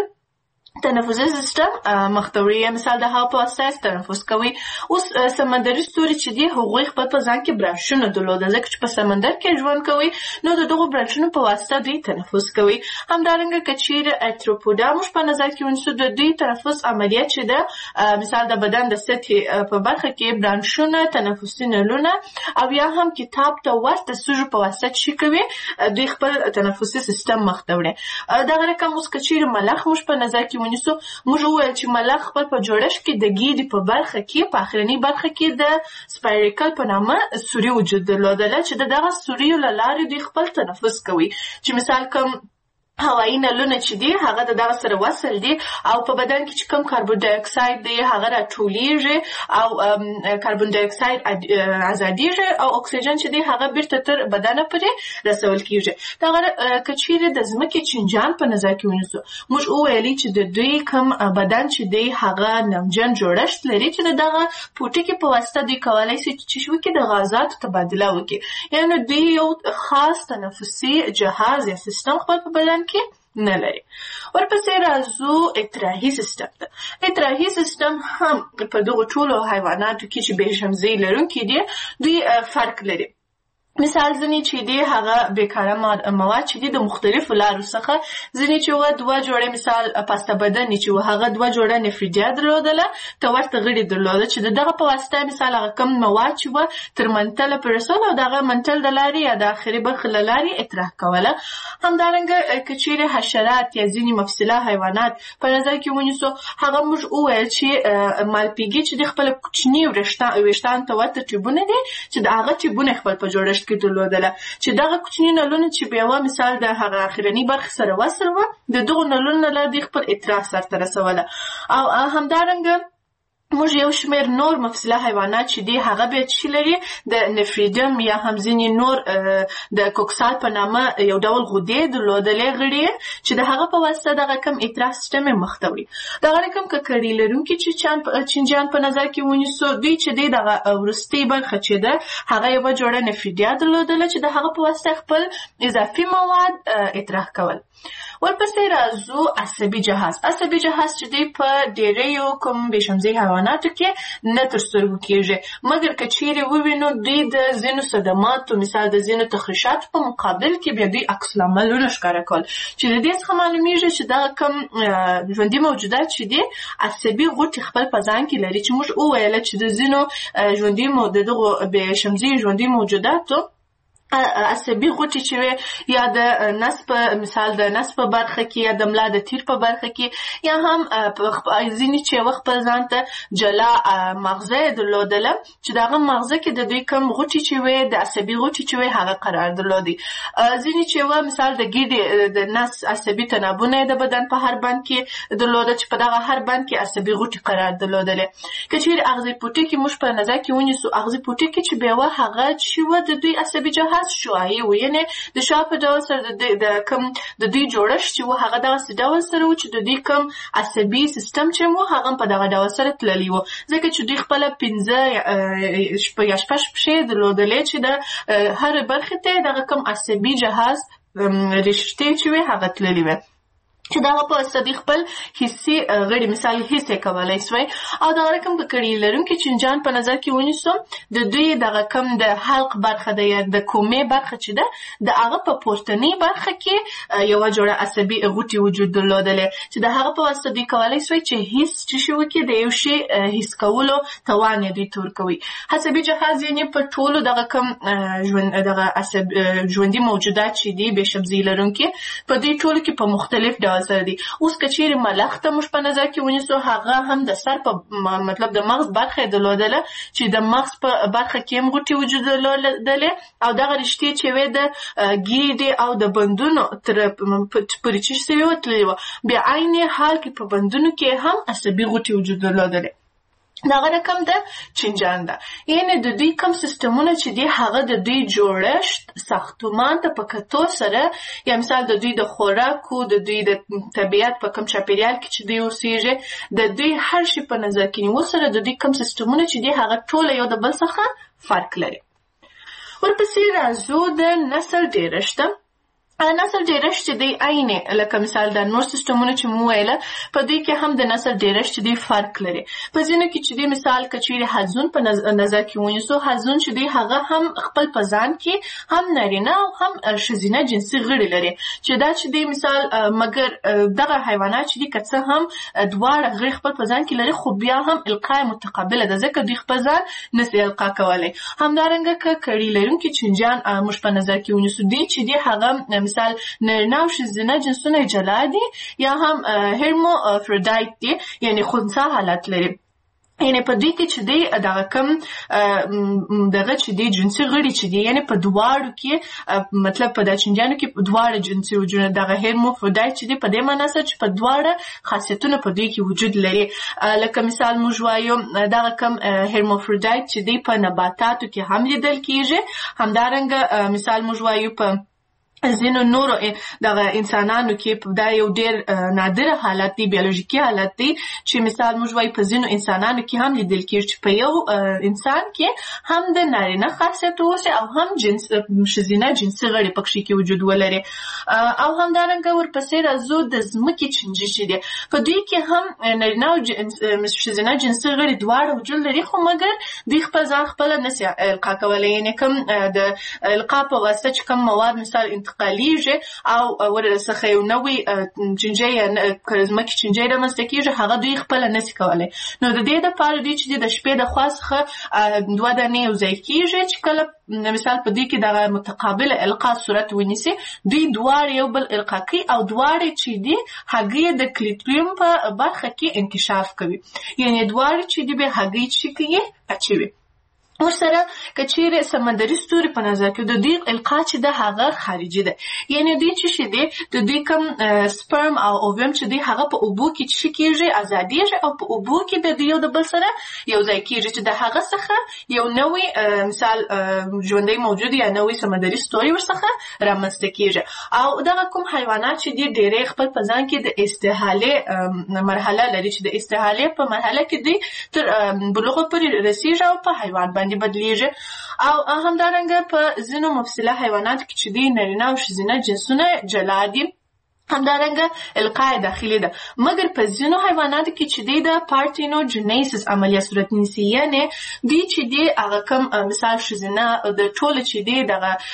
تنفسي سیستم مخته وړي. مثال د هوا په واسطه تنفس کوي. اوس سمندري ستوري چې دي هغوی خپل په ځان کې برانشونه درلوده، ځکه چې په سمندر کې ژوند کوي، نو د دغو برانشونو په واسطه دوی تنفس کوي. همدارنګه که چیرې ارتروپوډا موږ په نظر کې ونیسو، د دوی تنفس عملیات چې ده مثال د بدن د سطحې په برخه کې برانشونه، تنفسي نلونه او یا هم کتاب ته ورته سوژو په واسطه چې کوي دوی خپل تنفسي سیستم مخته وړي. دغه رقم اوس که چیرې ملخ موږ په نظر کې ونیسو، موږ وویل چې ملخ خپل په جوړښت کې د ګیډې په برخه کې په اخرنۍ برخه کې د سپایریکل په نامه سوري وجود درلودله، چې د دغه سوریو له لارې دوی خپل تنفس کوي. چې مثال کوم هوایي نلونه چې دي هغه د دغه سره وصل دي او په بدن کې چې کوم کاربن ډای اکساید دی هغه راټولیږي او کاربن ډای اکساید ازادیږي او اکسیجن چې دی هغه بیرته تر بدن پورې رسول کیږي. دغه که چیرې د ځمکې چینجیان په نظر کې ونیسو، موږ وویلي چې د دوی کوم بدن چې دی هغه نمجن جوړښت لري چې دغه پوټکي په واسطه دوی کولی شي چې وکړي د غازاتو تبادله وکړي، یعنې دوی یو خاص تنفسي جهاز یا سیستم خپل په بدن کې نه لري. ورپسې راځو اطراحي سیستم ته. اطراحي سیستم هم په دغو ټولو حیواناتو کې چې بېشمزۍ لرونکي دي دوی فرق لري. مثال ځینې چې دی هغه بیکاره مواد چې دی د مختلفو لارو څخه، ځینې چې وه دوه جوړې مثال پاسته بدنې چې وه هغه دوه جوړه نفریدیا درلودله، ته ورته غړي درلوده چې د دغه په واسطه مثال هغه کم مواد چې وه تر منتله پورې رسول او دغه منتل د لارې یا د آخري برخې له لارې اطراح کوله. همدارنګه که چیرې حشرات یا ځینې مفصله حیوانات په نظر کې ونیسو، هغه موږ وویل چې مالپیږي چې د خپل کوچني ویښتان ته ورته ټیوبونه دي چې د هغه ټیوبونه خپل په جوړښت کې درلودله، چې دغه کوچني نلونه چې بیا مثال د هغه اخرنۍ برخې سره وصل وه، د دغو نلونو له لارې خپل اطراح سرته رسوله. او همدارنګه موږ یو شمېر نور مفصله حیوانات چې دي هغه بیا چې لري د نفریدیم یا هم ځینې نور د کوکسال په نامه یو ډول غدې درلودلې غړي چې د هغه په واسطه دغه کم اطراح سیستم یې مخته وړي. دغه رقم که کړي لرونکي چې چینجیان په نظر کې ونیسو، دوی چې دی دغه وروستۍ برخه چې ده هغه یوه جوړه نفریدیا درلودله چې د هغه په واسطه خپل اضافي مواد اطراح کول. ورپسې راځو عصبي جهاز. عصبي جهاز چې دی په ډېریو کوم بېشمزۍ حیواناتو کې نه تر سترګو کېږي، مګر که چیرې ووینو دوی د ځینو صدماتو مثال د ځینو تخریشاتو په مقابل کې بیا دوی عکس العملونه ښکاره کول، چې د دې څخه معلومیږي چې دغه کوم ژوندي موجودات چې دي عصبي غوټې خپل په ځان کې لري، چې موږ وویله چې د ځینو ژوندي د دغو بېشمزۍ ژوندي موجوداتو عصبي غوټي چې وي یا د نس په مثال د نس په برخه کې یا د ملا د تیر په برخه کې یا هم ځینې چې وخت په ځان ته جلا مغزه درلودله چې دغه مغزه کې د دوی کم غوټي چې وي د عصبي غوټي چې وي هغه قرار درلودي. ځینې چې و مثال د ګیډې د نس عصبي تنابونه د بدن په هر بند کې درلوده چې په دغه هر بند کې عصبي غوټي قرار درلودله. که چیرې اغزي پوټي کې موږ په نظر کې ونیسو اغزي پوټي کې چې به و هغه چې و د دوی عصبي جهاز شوایي و یعنی د شا په ډول سره د کم د دوی جوړښت چې و هغه دغه ډول سره و چې د دوی کم عصبي سیستم چې و هغه په دغه ډول سره تللی و ځکه چې دوی خپل پنځه شپږ یا شپږ پښې درلودلې چې د هر برخې ته دغه کم عصبي جهاز رشتې چې وي هغه تللی وي چې دغه په واسطه دوی خپل حسي غړي مثال حسي کولی سوی او دغه رقم که کړي لرونکي چینجان په نظر کې ونیسو د دوی دغه کم د حلق برخه ده یا د کومې برخه چې ده د هغه په پورتنۍ برخه کې یوه جوړه عصبي غوټې وجود درلودلی چې د هغه په واسطه دوی کولی سوی چې حس چې شي وکړي د یو شي حس کولو توان یې دوی تور کوي. عصبي جهاز یعنې په ټولو دغه کم ژوند دغه عصب ژوندي موجودات چې دي بېشبزي لرونکي په دوی ټولو کې په مختلف ډول سره دي. اوس که چیرې ملخ ته موږ په نظر کې ونیسو هغه هم د سر په مطلب د مغز برخه یې درلودله چې د مغز په برخه کې هم غوټې وجود درلودلې او دغه رشتې چې وې د ګیډې او د بندونو تر پورې چې سوي وه تللې وه بیا عین حال کې په بندونو کې هم عصبي غوټې وجود درلودلې. دغه رقم د چینجان ده یعنې د دوی کم سیستمونه چې دي هغه د دوی جوړښت ساختمان ته په کتو سره یا مثال د دوی د خوراکو د دوی د طبیعت په کم چاپیریال کې چې دوی اوسېږي د دوی هر شي په نظر کې نیول سره د دوی کم سیستمونه چې دي هغه ټوله یو د بل څخه فرق لري. ورپسې راځو د نسل ډېرښت. نسل ډېرښت چې دی عینې لکه مثال د نور سیستمونه چې مو ویله په دوی کې هم د نسل ډېرښت چې دی فرق لري. په ځینو کې چې دی مثال که چیرې حلزون په نظر کې ونیسو حلزون چې دی هغه هم خپل په ځان کې هم نارینه او هم ښځینه جنسي غړي لري چې دا چې دی مثال مګر دغه حیوانات چې دی که څه هم دواړه غړي خپل په ځان کې لري خو بیا هم القا متقابله ده ځکه دوی خپل ځان نسي القا کولی. همدارنګه که کړي لرونکي چینجان موږ په نظر کې ونیسو دی چې دی هغه مثال نارینه او ښځینه جنسونه جلا دي یا هم هرمافرودایت دي یعنی خنثی حالت لري. یعنې په دوی کې چې دی دغه کم دغه چې دی جنسي غړي چې دی یعنې په دواړو کې مطلب په دا چینجانو کې دواړه جنسي وجودونه دغه هرمافرودایت چې دی په دې معنا سره چې په دواړه خاصیتونه په دوی کې وجود لري. لکه مثال موږ وایو دغه کم هرمافرودایت چې دی په نباتاتو کې هم لیدل کېږي. همدارنګه مثال موږ وایو په ځینو نورو دغه انسانانو کې دا یو ډېر نادره حالت دی بیولوژیکي حالت دی چې مثال موږ وایو په ځینو انسانانو کې هم لیدل کېږي چې په یو انسان کې هم د نارینه خاصیت اوسي او هم جنس ښځینه جنسي غړي پکښې کې وجود ولري. او همدارنګه ورپسې راځو د ځمکې چینجي چې دی په دوی کې هم نارینه او ښځینه جنسي غړي دواړه وجود لري خو مګر دوی خپل ځان خپله نسي القا کولی یعنې کوم د القا په واسطه چې کوم مواد مثال قالیږي او ورڅخه یو نوی چینجی یا ځمکې چینجی رامنځته کېږي هغه دوی خپله نسي کولی. نو د دې دپاره دوی چې د شپې د خوا څخه دوه دانې یو ځای کېږي چې کله مثال په دوی کې دغه متقابله القا صورت ونیسي دوی دواړه یو بل القا کوي او دواړه چې دي هګۍ د کلیټریوم په برخه کې انکشاف کوي یعنې دواړه چې دي به هګۍ چې کوي اچوي. ورسره که چیرې سمندري ستوري په نظر کې د دوی القا چې ده هغه خارجي ده یعنې دوی چې شي دي د دوی کوم سپرم او اوویم چې دی هغه په اوبو کې چې کېږي ازادېږي او په اوبو کې د دوی یو د بل سره یو ځای کېږي چې د هغه څخه یو نوی مثال ژوندی موجود یا نوی سمندري ستوري ورڅخه رامنځته کېږي. او دغه کوم حیوانات چې دي ډېری خپل په ځان کې د استحالې مرحله لري چې د استحالې په مرحله کې دوی تر بلوغ پورې رسېږي او په حیوان باندې بدلیږي. او همدارنګه په ځینو مفصله حیواناتو کې چې دی نارینه او ښځینه جنسونه جلا دي همدارنګه القا داخلي ده مګر په ځینو حیواناتو کې چې دی د پارتینوجینیسس عملیه صورت نیسي یعنې دوی چې دی هغه کوم مثال ښځینه د ټوله چې دی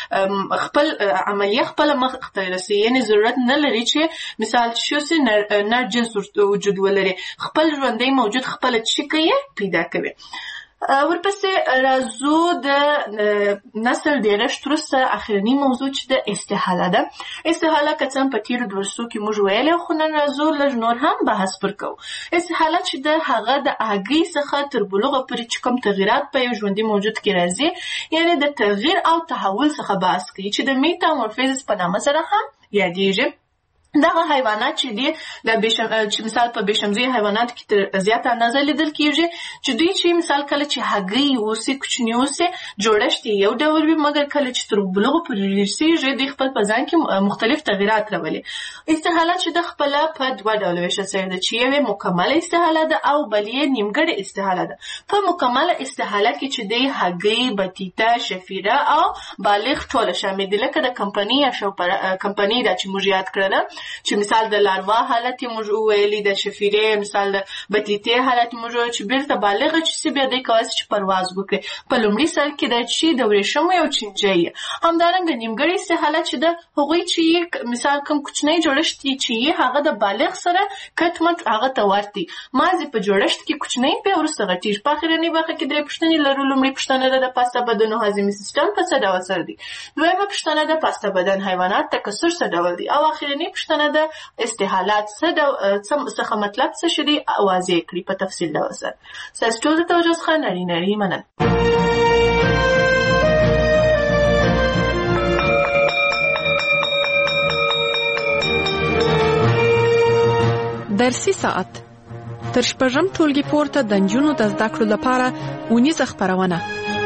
دغه خپل عملیه خپله مخ ته رسوي یعنې ضرورت نه لري چې مثال شوسي نر جنس وجود ولري خپل ژوندی موجود خپله چې کوي پیدا کوي. ورپسې راځو د نسل ډیرښت وروسته اخرنی موضوع چې د استحاله ده. استحاله که څه هم په تېرو درسو کې موږ ویلې، خو نن راځو لږ نور هم بحث پر کوو. استحاله چې د هغه د هګۍ څخه تر بلوغه پورې چې کوم تغیرات په یو ژوندي موجود کې راځي، یعنې د تغییر او تحول څخه بحث کوي چې د میتامورفیزس په نامه سره هم یادېږي. دغه حیوانات چې دي د بشم چې مثال په بشمزي حیوانات کې تر زیاته اندازه لیدل کیږي چې دوی چې مثال کله چې هګۍ اوسي کوچنی اوسي جوړښت یو ډول وي، مګر کله چې تر بلوغ پورې رسیږي دوی خپل په ځان کې مختلف تغیرات راولي. استحاله چې د خپل په دوه ډول ویشل شوی ده چې یو مکمله استحاله ده او بل یې نیمګړې استحاله ده. په مکمله استحاله کې چې دی هګۍ، بطیطه، شفیره او بالغ ټول شامل دي، لکه د کمپنی یا شو کمپنی دا چې موږ یاد کړل چې مثال د لاروا حالت موږ ویلي، د شفیرې مثال د بطیطې حالت موږ چې بیرته بالغه چې سی بیا د کاوس چې پرواز وکړي. په لومړي سر کې د چې د ورېښمو یو چینجی همدارنګه نیمګړې استحاله چې د هغوی چې مثال کوم کوچنی جوړښت چې هغه د بالغ سره کټمټ هغه ته ورتي مازی په جوړښت کې کوچنی په ورسره غټیږي. په اخرنی برخه کې درې پوښتنې لرو. لومړی پوښتنه ده د پاسته بدن او هاضمي سیستم په څه ډول سره دي. دویمه پوښتنه ده پاسته بدن حیوانات تکثر څه ډول دي. او اخرنی پوښتنه ده استحالات څه څه مطلب څه شدي واضح کړي په تفصیل ډول سره. تاسو ټول ته توجه ښه نړۍ نړۍ مننه. درسي ساعت تر شپږم ټولګي پورته د نجونو د زده کړو لپاره ونیزه خپرونه.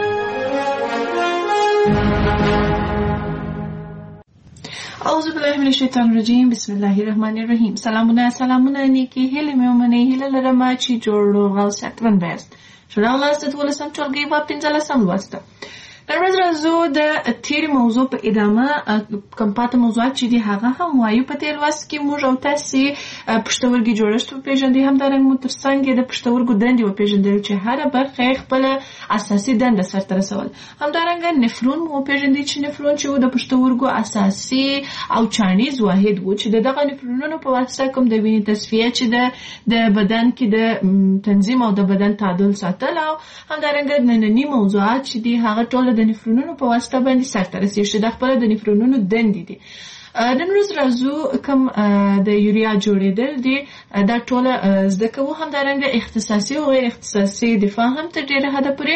اعوذ بالله من الشیطان الرجیم. بسم الله الرحمن الرحیم. سلامونه سلامونه نیکی هیله مې ومنئ. هیله لرم چې جوړ روغ او صحتمند یاست. شورا ولست دولسم ټولګي په پنځلسم لوست. نن ورځ راځو د تیرې موضوع په ادامه کوم پاتې موضوعات چې دي هغه هم وایو. په تیر لوست کې موږ او تاسې پښتورګي جوړښت وپېژندئ، همدارنګه مو تر څنګ د پښتورګو دندې وپېژندل چې هره برخه یې خپله اساسي دنده سرته رسول. همدارنګه نفرون مو وپېژندئ چې نفرون چې و د پښتورګو اساسي او چانیز واحد و چې د دغه نفرونونو په واسطه کوم د وینې تصفیه چې د بدن کې د تنظیم او د بدن تعادل ساتل. او همدارنګه ننني موضوعات چې دي هغه ټول د نفرونونو په واسطه باندې سرته رسیږي چې د خپل د نفرونونو دندې دي. نن ورځ راځو کوم د یوریا جوړېدل دي دا ټول زده کوو. همدارنګه اختصاصي او غیر اختصاصي دفاع هم تر ډېره حده پورې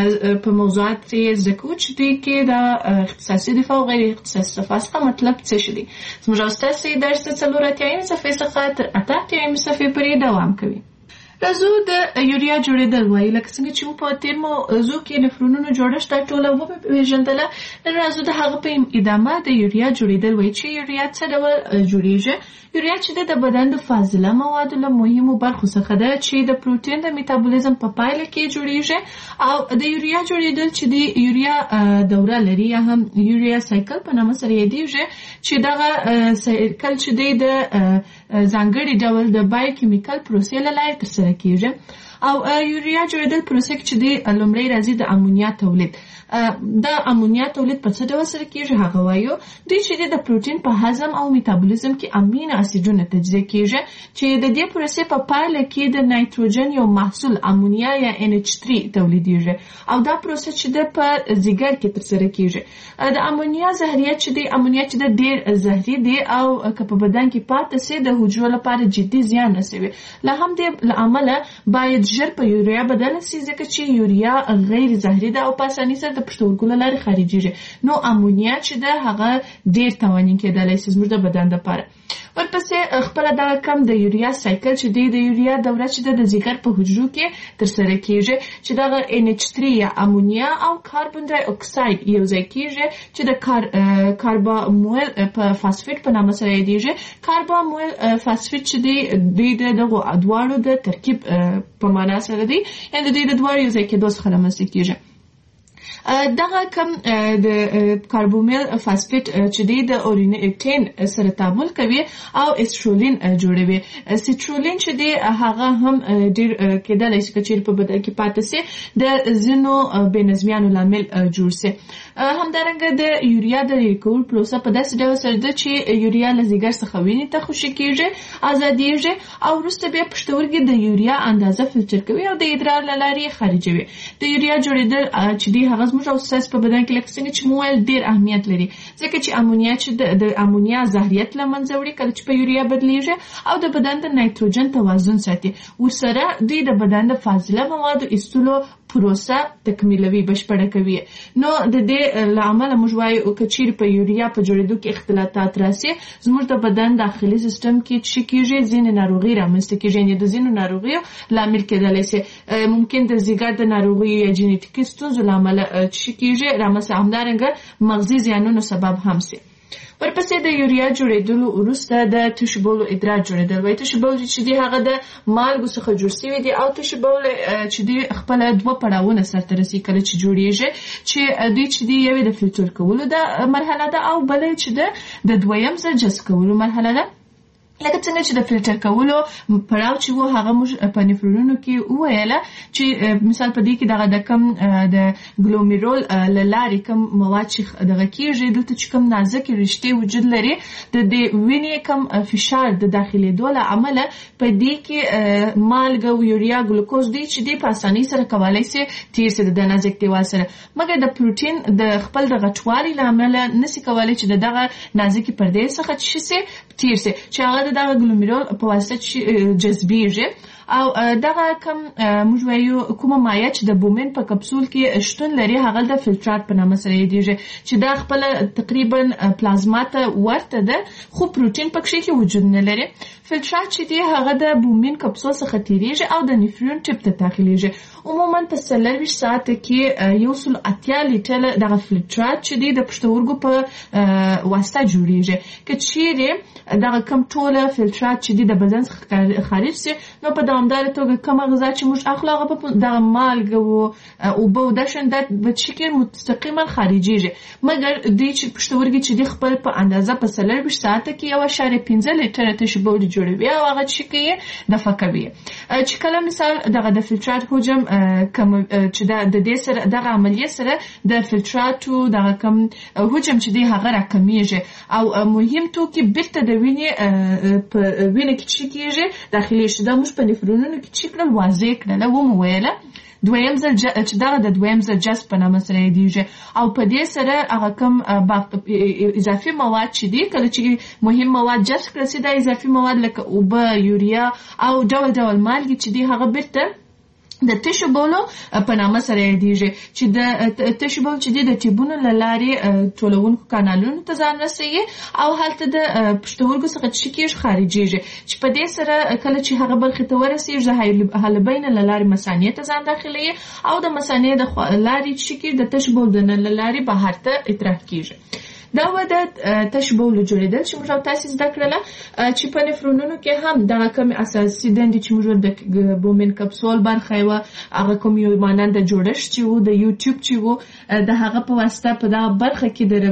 په موضوعات کې زده کوو چې دوی کې د اختصاصي دفاع او غیر اختصاصي دفاع څخه مطلب څه شي دي. زموږ ستاسې درس څلور اتیایمې صفحې څخه تر اته اتیایمې صفحې پورې دوام کوي. راځو د یوریا جوړېدل وایي لکه څنګه چې په تیر موضوع کې نفرونونو جوړښت دا ټوله وپېژندله. نن راځو د هغه په ادامه د یوریا جوړېدل وایي چې یوریا څه ډول جوړېږي. یوریا چې د بدن د فاضله موادو له مهمو برخو څخه ده چې د پروتین د میتابولیزم په پایله کې جوړېږي. او د یوریا جوړېدل چې د یوریا دوره لري یا هم یوریا سایکل په نامه سره یادېږي چې دغه سایکل چې دی د ځانګړي ډول د بایوکیمیکل پروسې له لارې ترسره کیږي. او یوریا جوړېدل پروسه چې دی لومړی راځي د امونیا تولید. د امونیا تولید په څه ډول سره کیږي هغه وایو. دوی چې د پروتین په هضم او میتابولیزم کې امینو اسیدونه تجزیه کیږي چې د دې پروسې په پایله کې د نایتروجن یو محصول امونیا یا ان ایچ تhree تولیدېږي. او دا پروسه چې د په ځیګر کې ترسره کیږي. د امونیا زهریات چې دی امونیا چې د ډېر زهري دی او که په بدن کې پاتې سي د حجرو لپاره جدي زیان رسوي. له همدې امله باید ژر په یوریا بدله سي ځکه چې یوریا غیر زهري ده او په اسانۍ سره د پښتورګو له لارې خارجېږي. نو امونیا چې ده هغه ډېر تاواني کېدلی سي زموږ د بدن لپاره. ورپسې خپله دغه کم د یوریا سایکل چې دی د یوریا دوره چې ده د ځیګر په حجرو کې ترسره کیږي چې دغه ان ایچ تhree یا امونیا او کاربن ډای اکساید یو ځای کیږي چې د کاربامویل په فاسفیټ په نامه سره یادېږي. کاربامویل فاسفیټ چې دی دوی د دغو دواړو د ترکیب په معنا سره دی یعنې د دوی د دواړو یو ځای کېدو څخه رامنځته کیږي. دغه کم د کاربومیل فاسفیټ چې دی د اورینټین سره تعامل کوي او استرولین جوړوي. سټرولین چې دی هغه هم ډېر کېدلی شي چې په بدن کې پاتې سي د ځینو بې نظمیانو لامل جوړ سي. همدارنګه د یوریا د لرې کولو پروسه په داسې ډول سره ده چې یوریا له ځیګر څخه وینې ته خوشې کیږي ازادیږي او وروسته بیا پښتورګي د یوریا اندازه فلټر کوي او د ادرار له لارې خارجوي. د یوریا جوړېدل چې دی هغه زموږ او ستاسو په بدن کې لکه څنګه چې مو ویل ډېر اهمیت لري ځکه چې امونیا چې د امونیا زهریت له منځه وړي کله چې په یوریا بدلیږي او د بدن د نایتروجن توازن ساتي. ورسره دوی د بدن د فاضله موادو ایستلو پروسه تکمیلوي بشپړه کوي. نو د دې له امله موږ وایو که چیرې په یوریا په جوړېدو کې اختلالات راسي زموږ د بدن داخلي سیستم کې څه کېږي ځینې ناروغي رامنځته کېږي یعنې د ځینو ناروغیو لامل کېدلی سي ممکن د ځیګر د ناروغیو یا جینیټیکي ستونزو له امله څه کېږي رامنځته همدارنګه مغزي زیانونو سبب هم سي. ورپسې د یوریا جوړېدلو وروسته د تشو بولو ادرار جوړېدل وایي. تشو بول چې دی هغه د مالګو څخه جوړ شوی دی او تشو بول چې دی خپل دوه پړاوونه سرته رسي کله چې جوړیږي چې دوی چې دی یوې د فلټر کولو د مرحله ده او بلې چې ده د دویم ځل جذب کولو مرحله ده. لکه څنګه چې د فلټر کولو پړاو چې وو هغه موږ په نفرونونو کې وویله چې مثال په دې کې دغه د کم د ګلومیرول له لارې کم مواد چې دغه کېږي دلته چې کم نازکې رشتې وجود لري د دې وینې کم فشار د داخلېدو له امله په دې کې مالګه او یوریا ګلوکوز دی چې دی په اسانۍ سره کولی سي تیر سي د نازک دیوال سره مګر د پروټین د خپل د غټوالي له امله نسي کولی چې دغه نازکې پردې څخه څه سي تیر سي چې هغه دغه ګلومیرول په واسطه جذبیږي او دغه کم موږ وایو کومه مایع چې د بومین په کپسول کې شتون لري هغه د فلټرات په نامه سره یادیږي چې دا خپل تقریبا پلازما ته ورته ده خو پروټین پکې کې وجود نه لري. فلټرات چې دی هغه د بومین کپسول څخه تیریږي او د نفرون ټپ ته داخليږي. عموما په څلورویشت ساعت کې یو سل اتیا لیټر دغه فلټرات چې دی د پښتورګو په واسطه جوړیږي. که چیرې دغه کم ټوله فلټرات چې دی د بدن څخه خارج سي نو په دوامداره توګه کومه غذا چې موږ اخلو هغه په دغه مالګه او اوبه او داسې اندات په شکل مستقیما خارجیږي مګر دوی چې پښتورګي چې دی خپل په اندازه په څلورویشت ساعته کې یو اعشاریه پنځه لیټره تشو بول جوړوي او هغه چې کې دفع کوي. چې کله مثال دغه د فلټرات حجم کم چې د دې سره دغه عملیه سره د فلټراتو دغه کم حجم چې دی هغه راکمیږي او مهم توکي بیرته د وینې په وینې کې چې کېږي داخلي شي دا موږ په نفرونونو کې چې کړل واضح کړل و مو ویله دویم ځل چې دغه د دویم ځل جذب په نامه سره یادیږي او په دې سره هغه کم اضافي مواد چې دي کله چې مهم مواد جذب کړل سي دا اضافي مواد لکه اوبه یوریا او ډول ډول مالګې چې دي هغه بیرته د تشو بولو په نامه سره یادیږي چې د تشو بول چې د ټیوبونو له لارې ټولونکو کانالونو ته ځان رسوي او هلته د پښتورګو څخه چې کېږي خارجيږي چې په دې سره کله چې هغه برخې ته ورسېږي د حالبین له لارې مثانې ته ځان داخلي او د مثانې د لارې چې کېږي د تشو بول د لارې بهر ته اطراح کېږي. دا و د تشو بولو جوړېدل چې موږ تاسو زده کړله چې په نفرونونو کې هم دغه کوم اساسي دندې چې موږ د بومین کپسول برخه و هغه کوم یو مانند جوړښت چې و د یوټیوب چې و د هغه په واسطه په دغه برخه کې د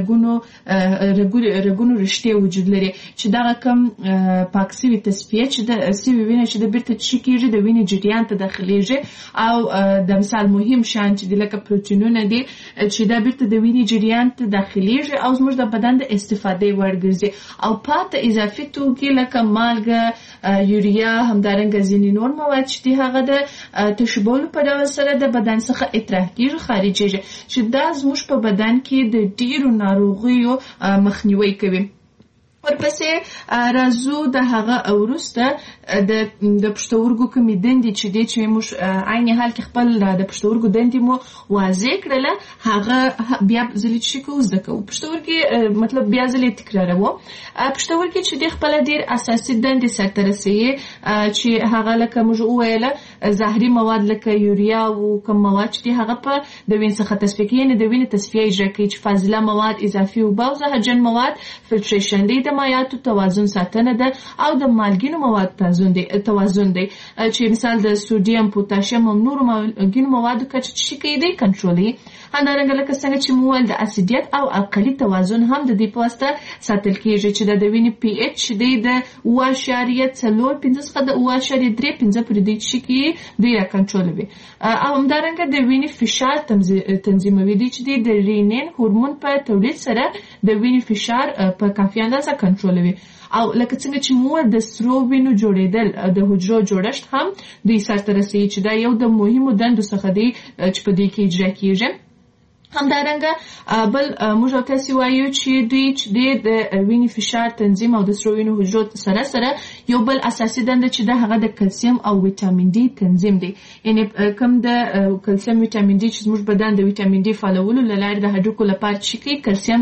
رګونو رګونو رشتې وجود لري چې دغه کوم پاکسیوي تصفیه چې د سیوي وینه چې د بیرته چې کېږي د وینې جریان ته داخليږي او د مثال مهم شان چې لکه پروتینونه دي چې د بیرته د وینې جریان ته داخليږي او د بدن د استفادې وړ ګرځي او پاته اضافي توکي لکه مالګه یوریا همدارنګه ځینې نور مواد چې هغه د تشو بول په ډول سره د بدن څخه اطراح کیږي خارجيږي چې دا زموږ په بدن کې د ډیرو ناروغیو مخنیوي کوي. ورپسې راځو د هغه وروسته د د پښتورګو کومې دندې چې دی چې موږ عین حال کې خپل د پښتورګو دندې مو واضح کړله هغه بیا ځلې چې کوو زده کوو پښتورګي مطلب بیا ځلې تکراروو. پښتورګي چې دی خپل ډېر اساسي دندې سرته رسوي چې هغه لکه موږ وویله زهري مواد لکه یوریا او کوم مواد چې دی هغه په د وینې څخه تصفیه کوي یعنې د وینې تصفیه اجرا کوي چې فاضله مواد اضافي اوبه او زهرجن مواد فلټریشن دی د مایعاتو توازن ساتنه ده او د مالګینو موادو توازن دی توازن دی چې مثال د سوډیم پوتاشیم او نورو مالګینو موادو کچه چې کېدی کنټرولي. همدارنګه لکه څنګه چې مو ویل د اسیدیت او القلي توازن هم د دې په واسطه ساتل کېږي چې د وینې پی ایچ دی د اوه اعشاریه څلور پنځه څخه د اوه اعشاریه درې پنځه پورې دی چې کې دی را کنټرولوي. او همدارنګه د وینې فشار تنظیموي دی چې د رینین هورمون په تولید سره د وینې فشار په کافي اندازه کنټرولوي. او لکه څنګه چې مو د سرو وینو جوړېدل د حجرو جوړښت هم دوی سرته رسوي چې دا یو د مهمو دندو څخه دی چې په دې کې اجرا کېږي. همدارنګه بل موږ او تاسو وایو چې دوی چې د وینې فشار تنظیم او د سرو وینو حجرو سره سره یو بل اساسي دنده چې د هغه د کلسیم او ویټامین ډي تنظیم دی. یعنی کوم د کلسیم ویټامین ډي چې موږ بدن د ویټامین ډي فعالولو لپاره د هډوکو لپاره چې کلسیم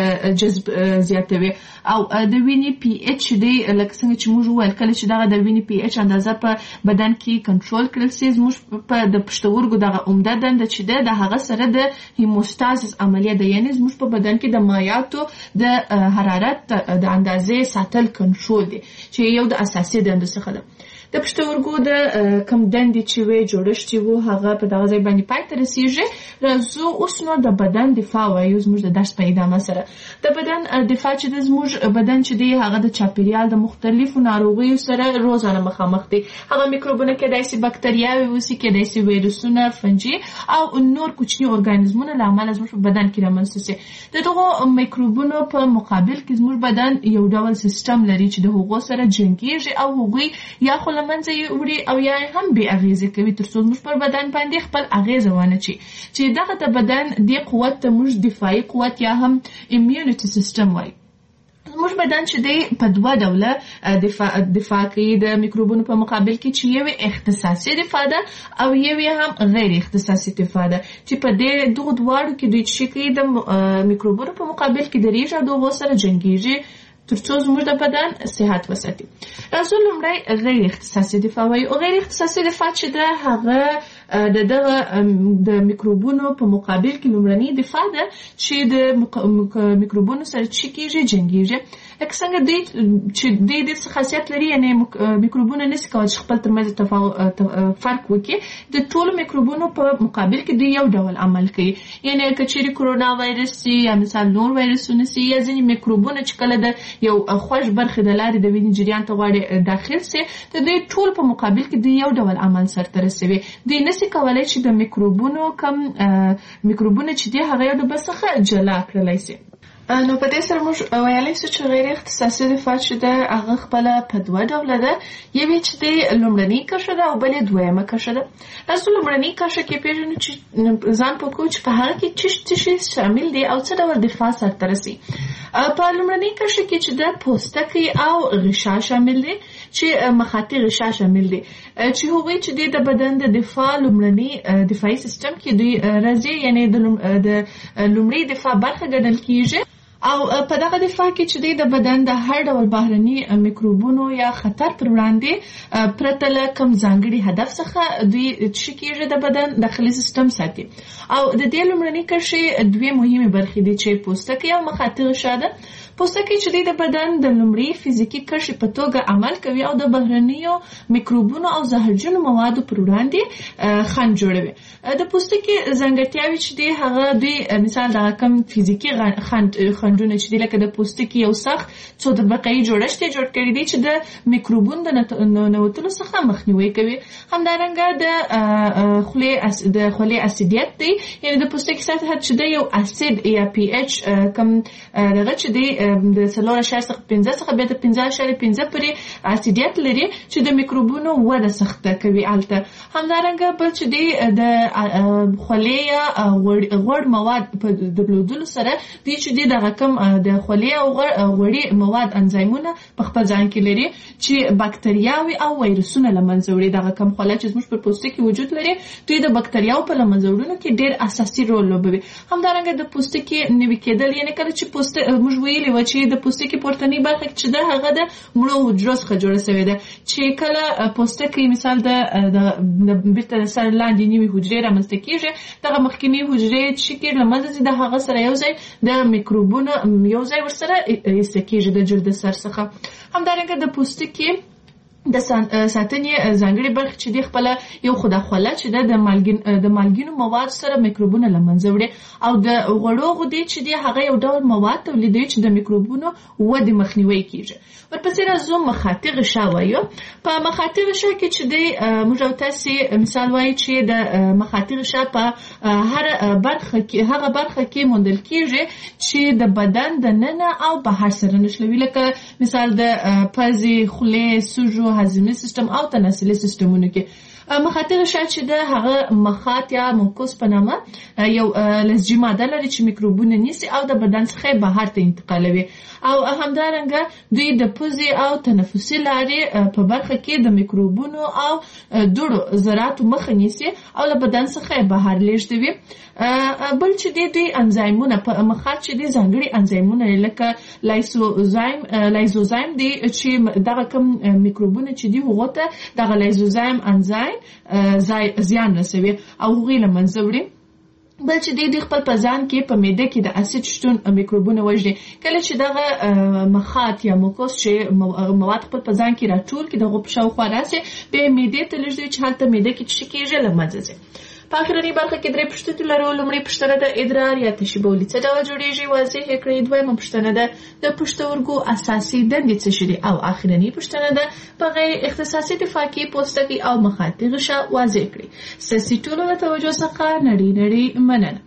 جذب زیاتوي. او د وینې پی ایچ دی لکه څنګه چې موږ ویل کله چې دغه د وینې پی ایچ اندازه په بدن کې کنټرول کړل شي موږ په د پښتورګو دغه عمده دنده چې ده د هغه سره د هیموستازیس عملیه ده، یعنی زموږ په بدن کې د مایعاتو د حرارت د اندازې ساتل کنټرول دی چې یو د اساسي دندو څخه ده. د پښتورګو د کم دندې چې وي جوړښت وو هغه په دغه ځای باندې پای ته رسیږي. راځو اوس نو د بدن دفاع وایو زموږ د درس په ادامه سره. د بدن دفاع چې د زموږ بدن چې دی هغه د چاپیریال د مختلفو ناروغیو سره روزانه مخامخ دی. هغه میکروبونه کېدای شي بکتریاوي وسی، کېدای شي ویروسونه، فنجي او نور کوچني ارګانیزمونه له امله زموږ په بدن کې رامنځته شي. د دغو میکروبونو په مقابل کې زموږ بدن یو ډول سیستم لري چې د هغو سره جنګیږي او هغوی یا خو منځه یې وړي او یا هم بې اغیزې کوي تر څو موږ پر بدن باندې خپل اغیزه ونه چي چې دغه د بدن د قوت ته موږ دفاعي قوت یا هم امیونټي سیستم وایي. موږ بدن چې دی په دوه ډوله دفاع دفاع کوي د میکروبونو په مقابل کې چې یو اختصاصي دفاع ده او یو هم غیر اختصاصي دفاع ده چې په دې دغه دواړو کې دوی چې کوي د میکروبونو په مقابل کې دریږي او دغه سره جنګیږي تر څو زموږ د بدن صحت وساتي. راځو لومړی غیر اختصاصي دفاع وایي. او غیر اختصاصي دفاع چې ده هغه د دغه د میکروبونو په مقابل کې لومړنی دفاع ده چې د میکروبونو سره چې کېږي جنګیږي. لکه څنګه دوی چې دوی د خاصیت لري یعنی میکروبونه نشي کولی چې خپل ترمنځ فرق وکړي. د ټولو میکروبونو په مقابل کې دوی یو ډول عمل کوي. یعنی که چیرې کرونا وایرس سي یا مثال نور وایرسونه سي یا ځینې میکروبونه چې کله د یو خوږ برخې د لارې د وینې جریان ته غواړي داخل سي د دوی ټول په مقابل کې دوی یو ډول عمل سرته رسوي. دوی نشي کولی چې د میکروبونو کم میکروبونه چې دي هغه یو د بل څخه جلا کړلی سي. نو په دې سره موږ ویلی شو چې غیر اختصاصي دفاع چې ده هغه خپله په دوه ډوله ده. یوې چې دی لومړنۍ کرښه ده او بلې دویمه کرښه ده. تاسو لومړنۍ کرښه کې پېژنو چې ځان پوه کوو چې په هغه کې څه څه شامل دي او څه ډول دفاع سرته رسي. په لومړنۍ کرښه کې چې ده پوستکی او غشا شامل دي چې مخاطي غشا شامل دي چې هغوی چې دی د بدن د دفاع لومړنۍ دفاعي سیستم کې دوی راځي یعنی د لومړۍ دفاع برخه ګڼل کېږي. او په دغه دفاع کې چې دی د بدن د هر ډول بهرني میکروبونو یا خطر پر وړاندې پرته له کوم ځانګړي هدف څخه دوی چې کېږي د بدن داخلي سیستم ساتي. او د دې لومړنۍ کرښې دوې مهمې برخې دي چې پوستکی او مخاطي غشا ده. پوستکی چې دی د بدن د لومړۍ فزیکي کرښې په توګه عمل کوي او د بهرنیو میکروبونو او زهرجنو موادو پر وړاندې خنډ جوړوي. د پوستکي ځانګړتیاوې چې دی هغه دوی مثال دغه کوم فزیکي خنډ خنډونه چې دی لکه د پوستکي یو سخت څو طبقه‌ایي جوړښت یې جوړ کړی دی چې د میکروبونو د ننوتلو څخه مخنیوی کوي. همدارنګه د خولې د خولې اسیدیت دی یعنی د پوستکي سطحه چې دی یو اسید یا پی ایچ کم دغه چې دی د څلور اعشاریه څخه پنځه څخه بیا د پنځه اعشاریه پنځه پورې اسیدیت لري چې د میکروبونو وده سخته کوي هلته. همدارنګه بل چې دی د خولې یا غوړ مواد په درلودلو سره دی چې دی دغه کوم د خولې او غوړي مواد انزایمونه په خپل ځان کې لري چې بکتریاوي او وایرسونه له منځه وړي. دغه کوم خوله چې زموږ پر پوستکي وجود لري دوی د بکتریاو په له منځه وړلو کې ډېر اساسي رول لوبوي. همدارنګه د پوستکي نوي کېدل یعنې کله چې پوستکي موږ ویلي و چې د پوستکي پورتنۍ برخه چې ده هغه د مړو حجرو څخه جوړه شوې ده چې کله پوستکي مثال د بیرته د سر لاندې نوي حجرې رامنځته کېږي دغه مخکینۍ حجرې چې کې له منځه ځي د هغه سره یو ځای د میکروبونو یو ځای ورسره ایسته کېږي د جلد سر څخه. همدارنګه د پوستکي د ساتنې ځانګړي برخه چې د خپل یو خداخوله چې د مالګین د مالګینو مواد سره میکروبونه لمنځه وړي او د غوړو غدې چې د هغه یو ډول مواد تولیدوي چې د میکروبونو ودې مخنیوي کیږي. ورپسې راځو مخاطي غشا وایو. په مخاطي غشا کې چې د موږ تاسو مثال وایي چې د مخاطي غشا په هر برخه کې هغه برخه کې موندل کیږي چې د بدن د ننه او بهر سره نښلوي، لکه مثال د پزې، خولې، سوژو، هاضمي سیستم او تناسلي سیستمونو کې. مخاطي غشا چې د هغه مخاط یا موکوس په نامه یو لزجي ماده لري چې میکروبونه نیسي او د بدن څخه بهر ته انتقالوي، او همدارنګه دوی د پوزې او تنفسي لارې په برخه کې د میکروبونو او دوړو ذراتو مخه نیسي او له بدن څخه بهر لیږدوي. بل چې د دوی انزایمونه په مخاط چې د ځانګړي انزایمونه لکه لایزوزایم لایزوزایم دی چې دغه کوم میکروبونه چې دی هغه ته دغه لایزوزایم انزایم زیان رسوي او هغه له منځه وړي. بل چې د خپل پزان کې په معده کې د اسید شتون میکروبونه وژني. کله چې دغه مخاط یا موکوس چې مواد خپل پزان کې راټول کې دغه په شاوخوا راسي به معده ته لږ چې حالت معده کې چې کېږي له منځه ځي. په اخرنی برخه کې درې پوښتنې لرو. لومړی پوښتنه د ادرار یا تشې بولي څه ډول جوړیږي واضح کړئ. دویمه پوښتنه ده د پښتورګو اساسي دندې څه شي دي، او اخرنی پوښتنه ده په غیر اختصاصي دفاع کې پوستکي او مخاطي غشا واضح کړئ. ساسي ټولو له توجه څخه نړۍ نړۍ مننه.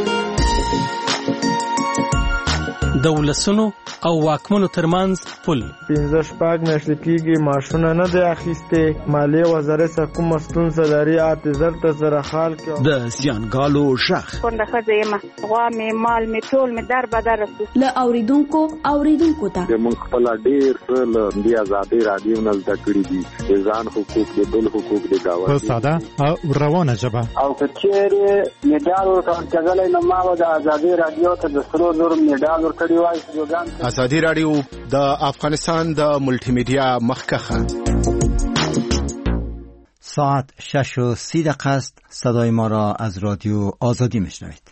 د ولسونو او واکمنو ترمنځ پل پنځه شپږ میاشتې کېږي ماشونه نه دی اخیستې. مالیې وزارت څخه کومه ستونزه لري اته زر ته سره حال کړي. د زیانګالو شخ کونډه ښځه یم، غوا مې مال مې ټول مې در بدر رسو له اوریدونکو اوریدونکو ته موږ خپل ډېر څه له دې ازادي رادیو نه زده کړي دي، د ځان حقوق د بل حقوق د گاونډي په ساده او روانه ژبه. او که چیرې میډال ورکړل کېدلی نو ما به د ازادي رادیو ته د سرو زرو میډال ورکړی وای. ازادي رادیو د افغانستان د ملتی میډیا مخکخه. ساعت شش و سی دقیقه است. صدای ما را از رادیو آزادی میشنوید.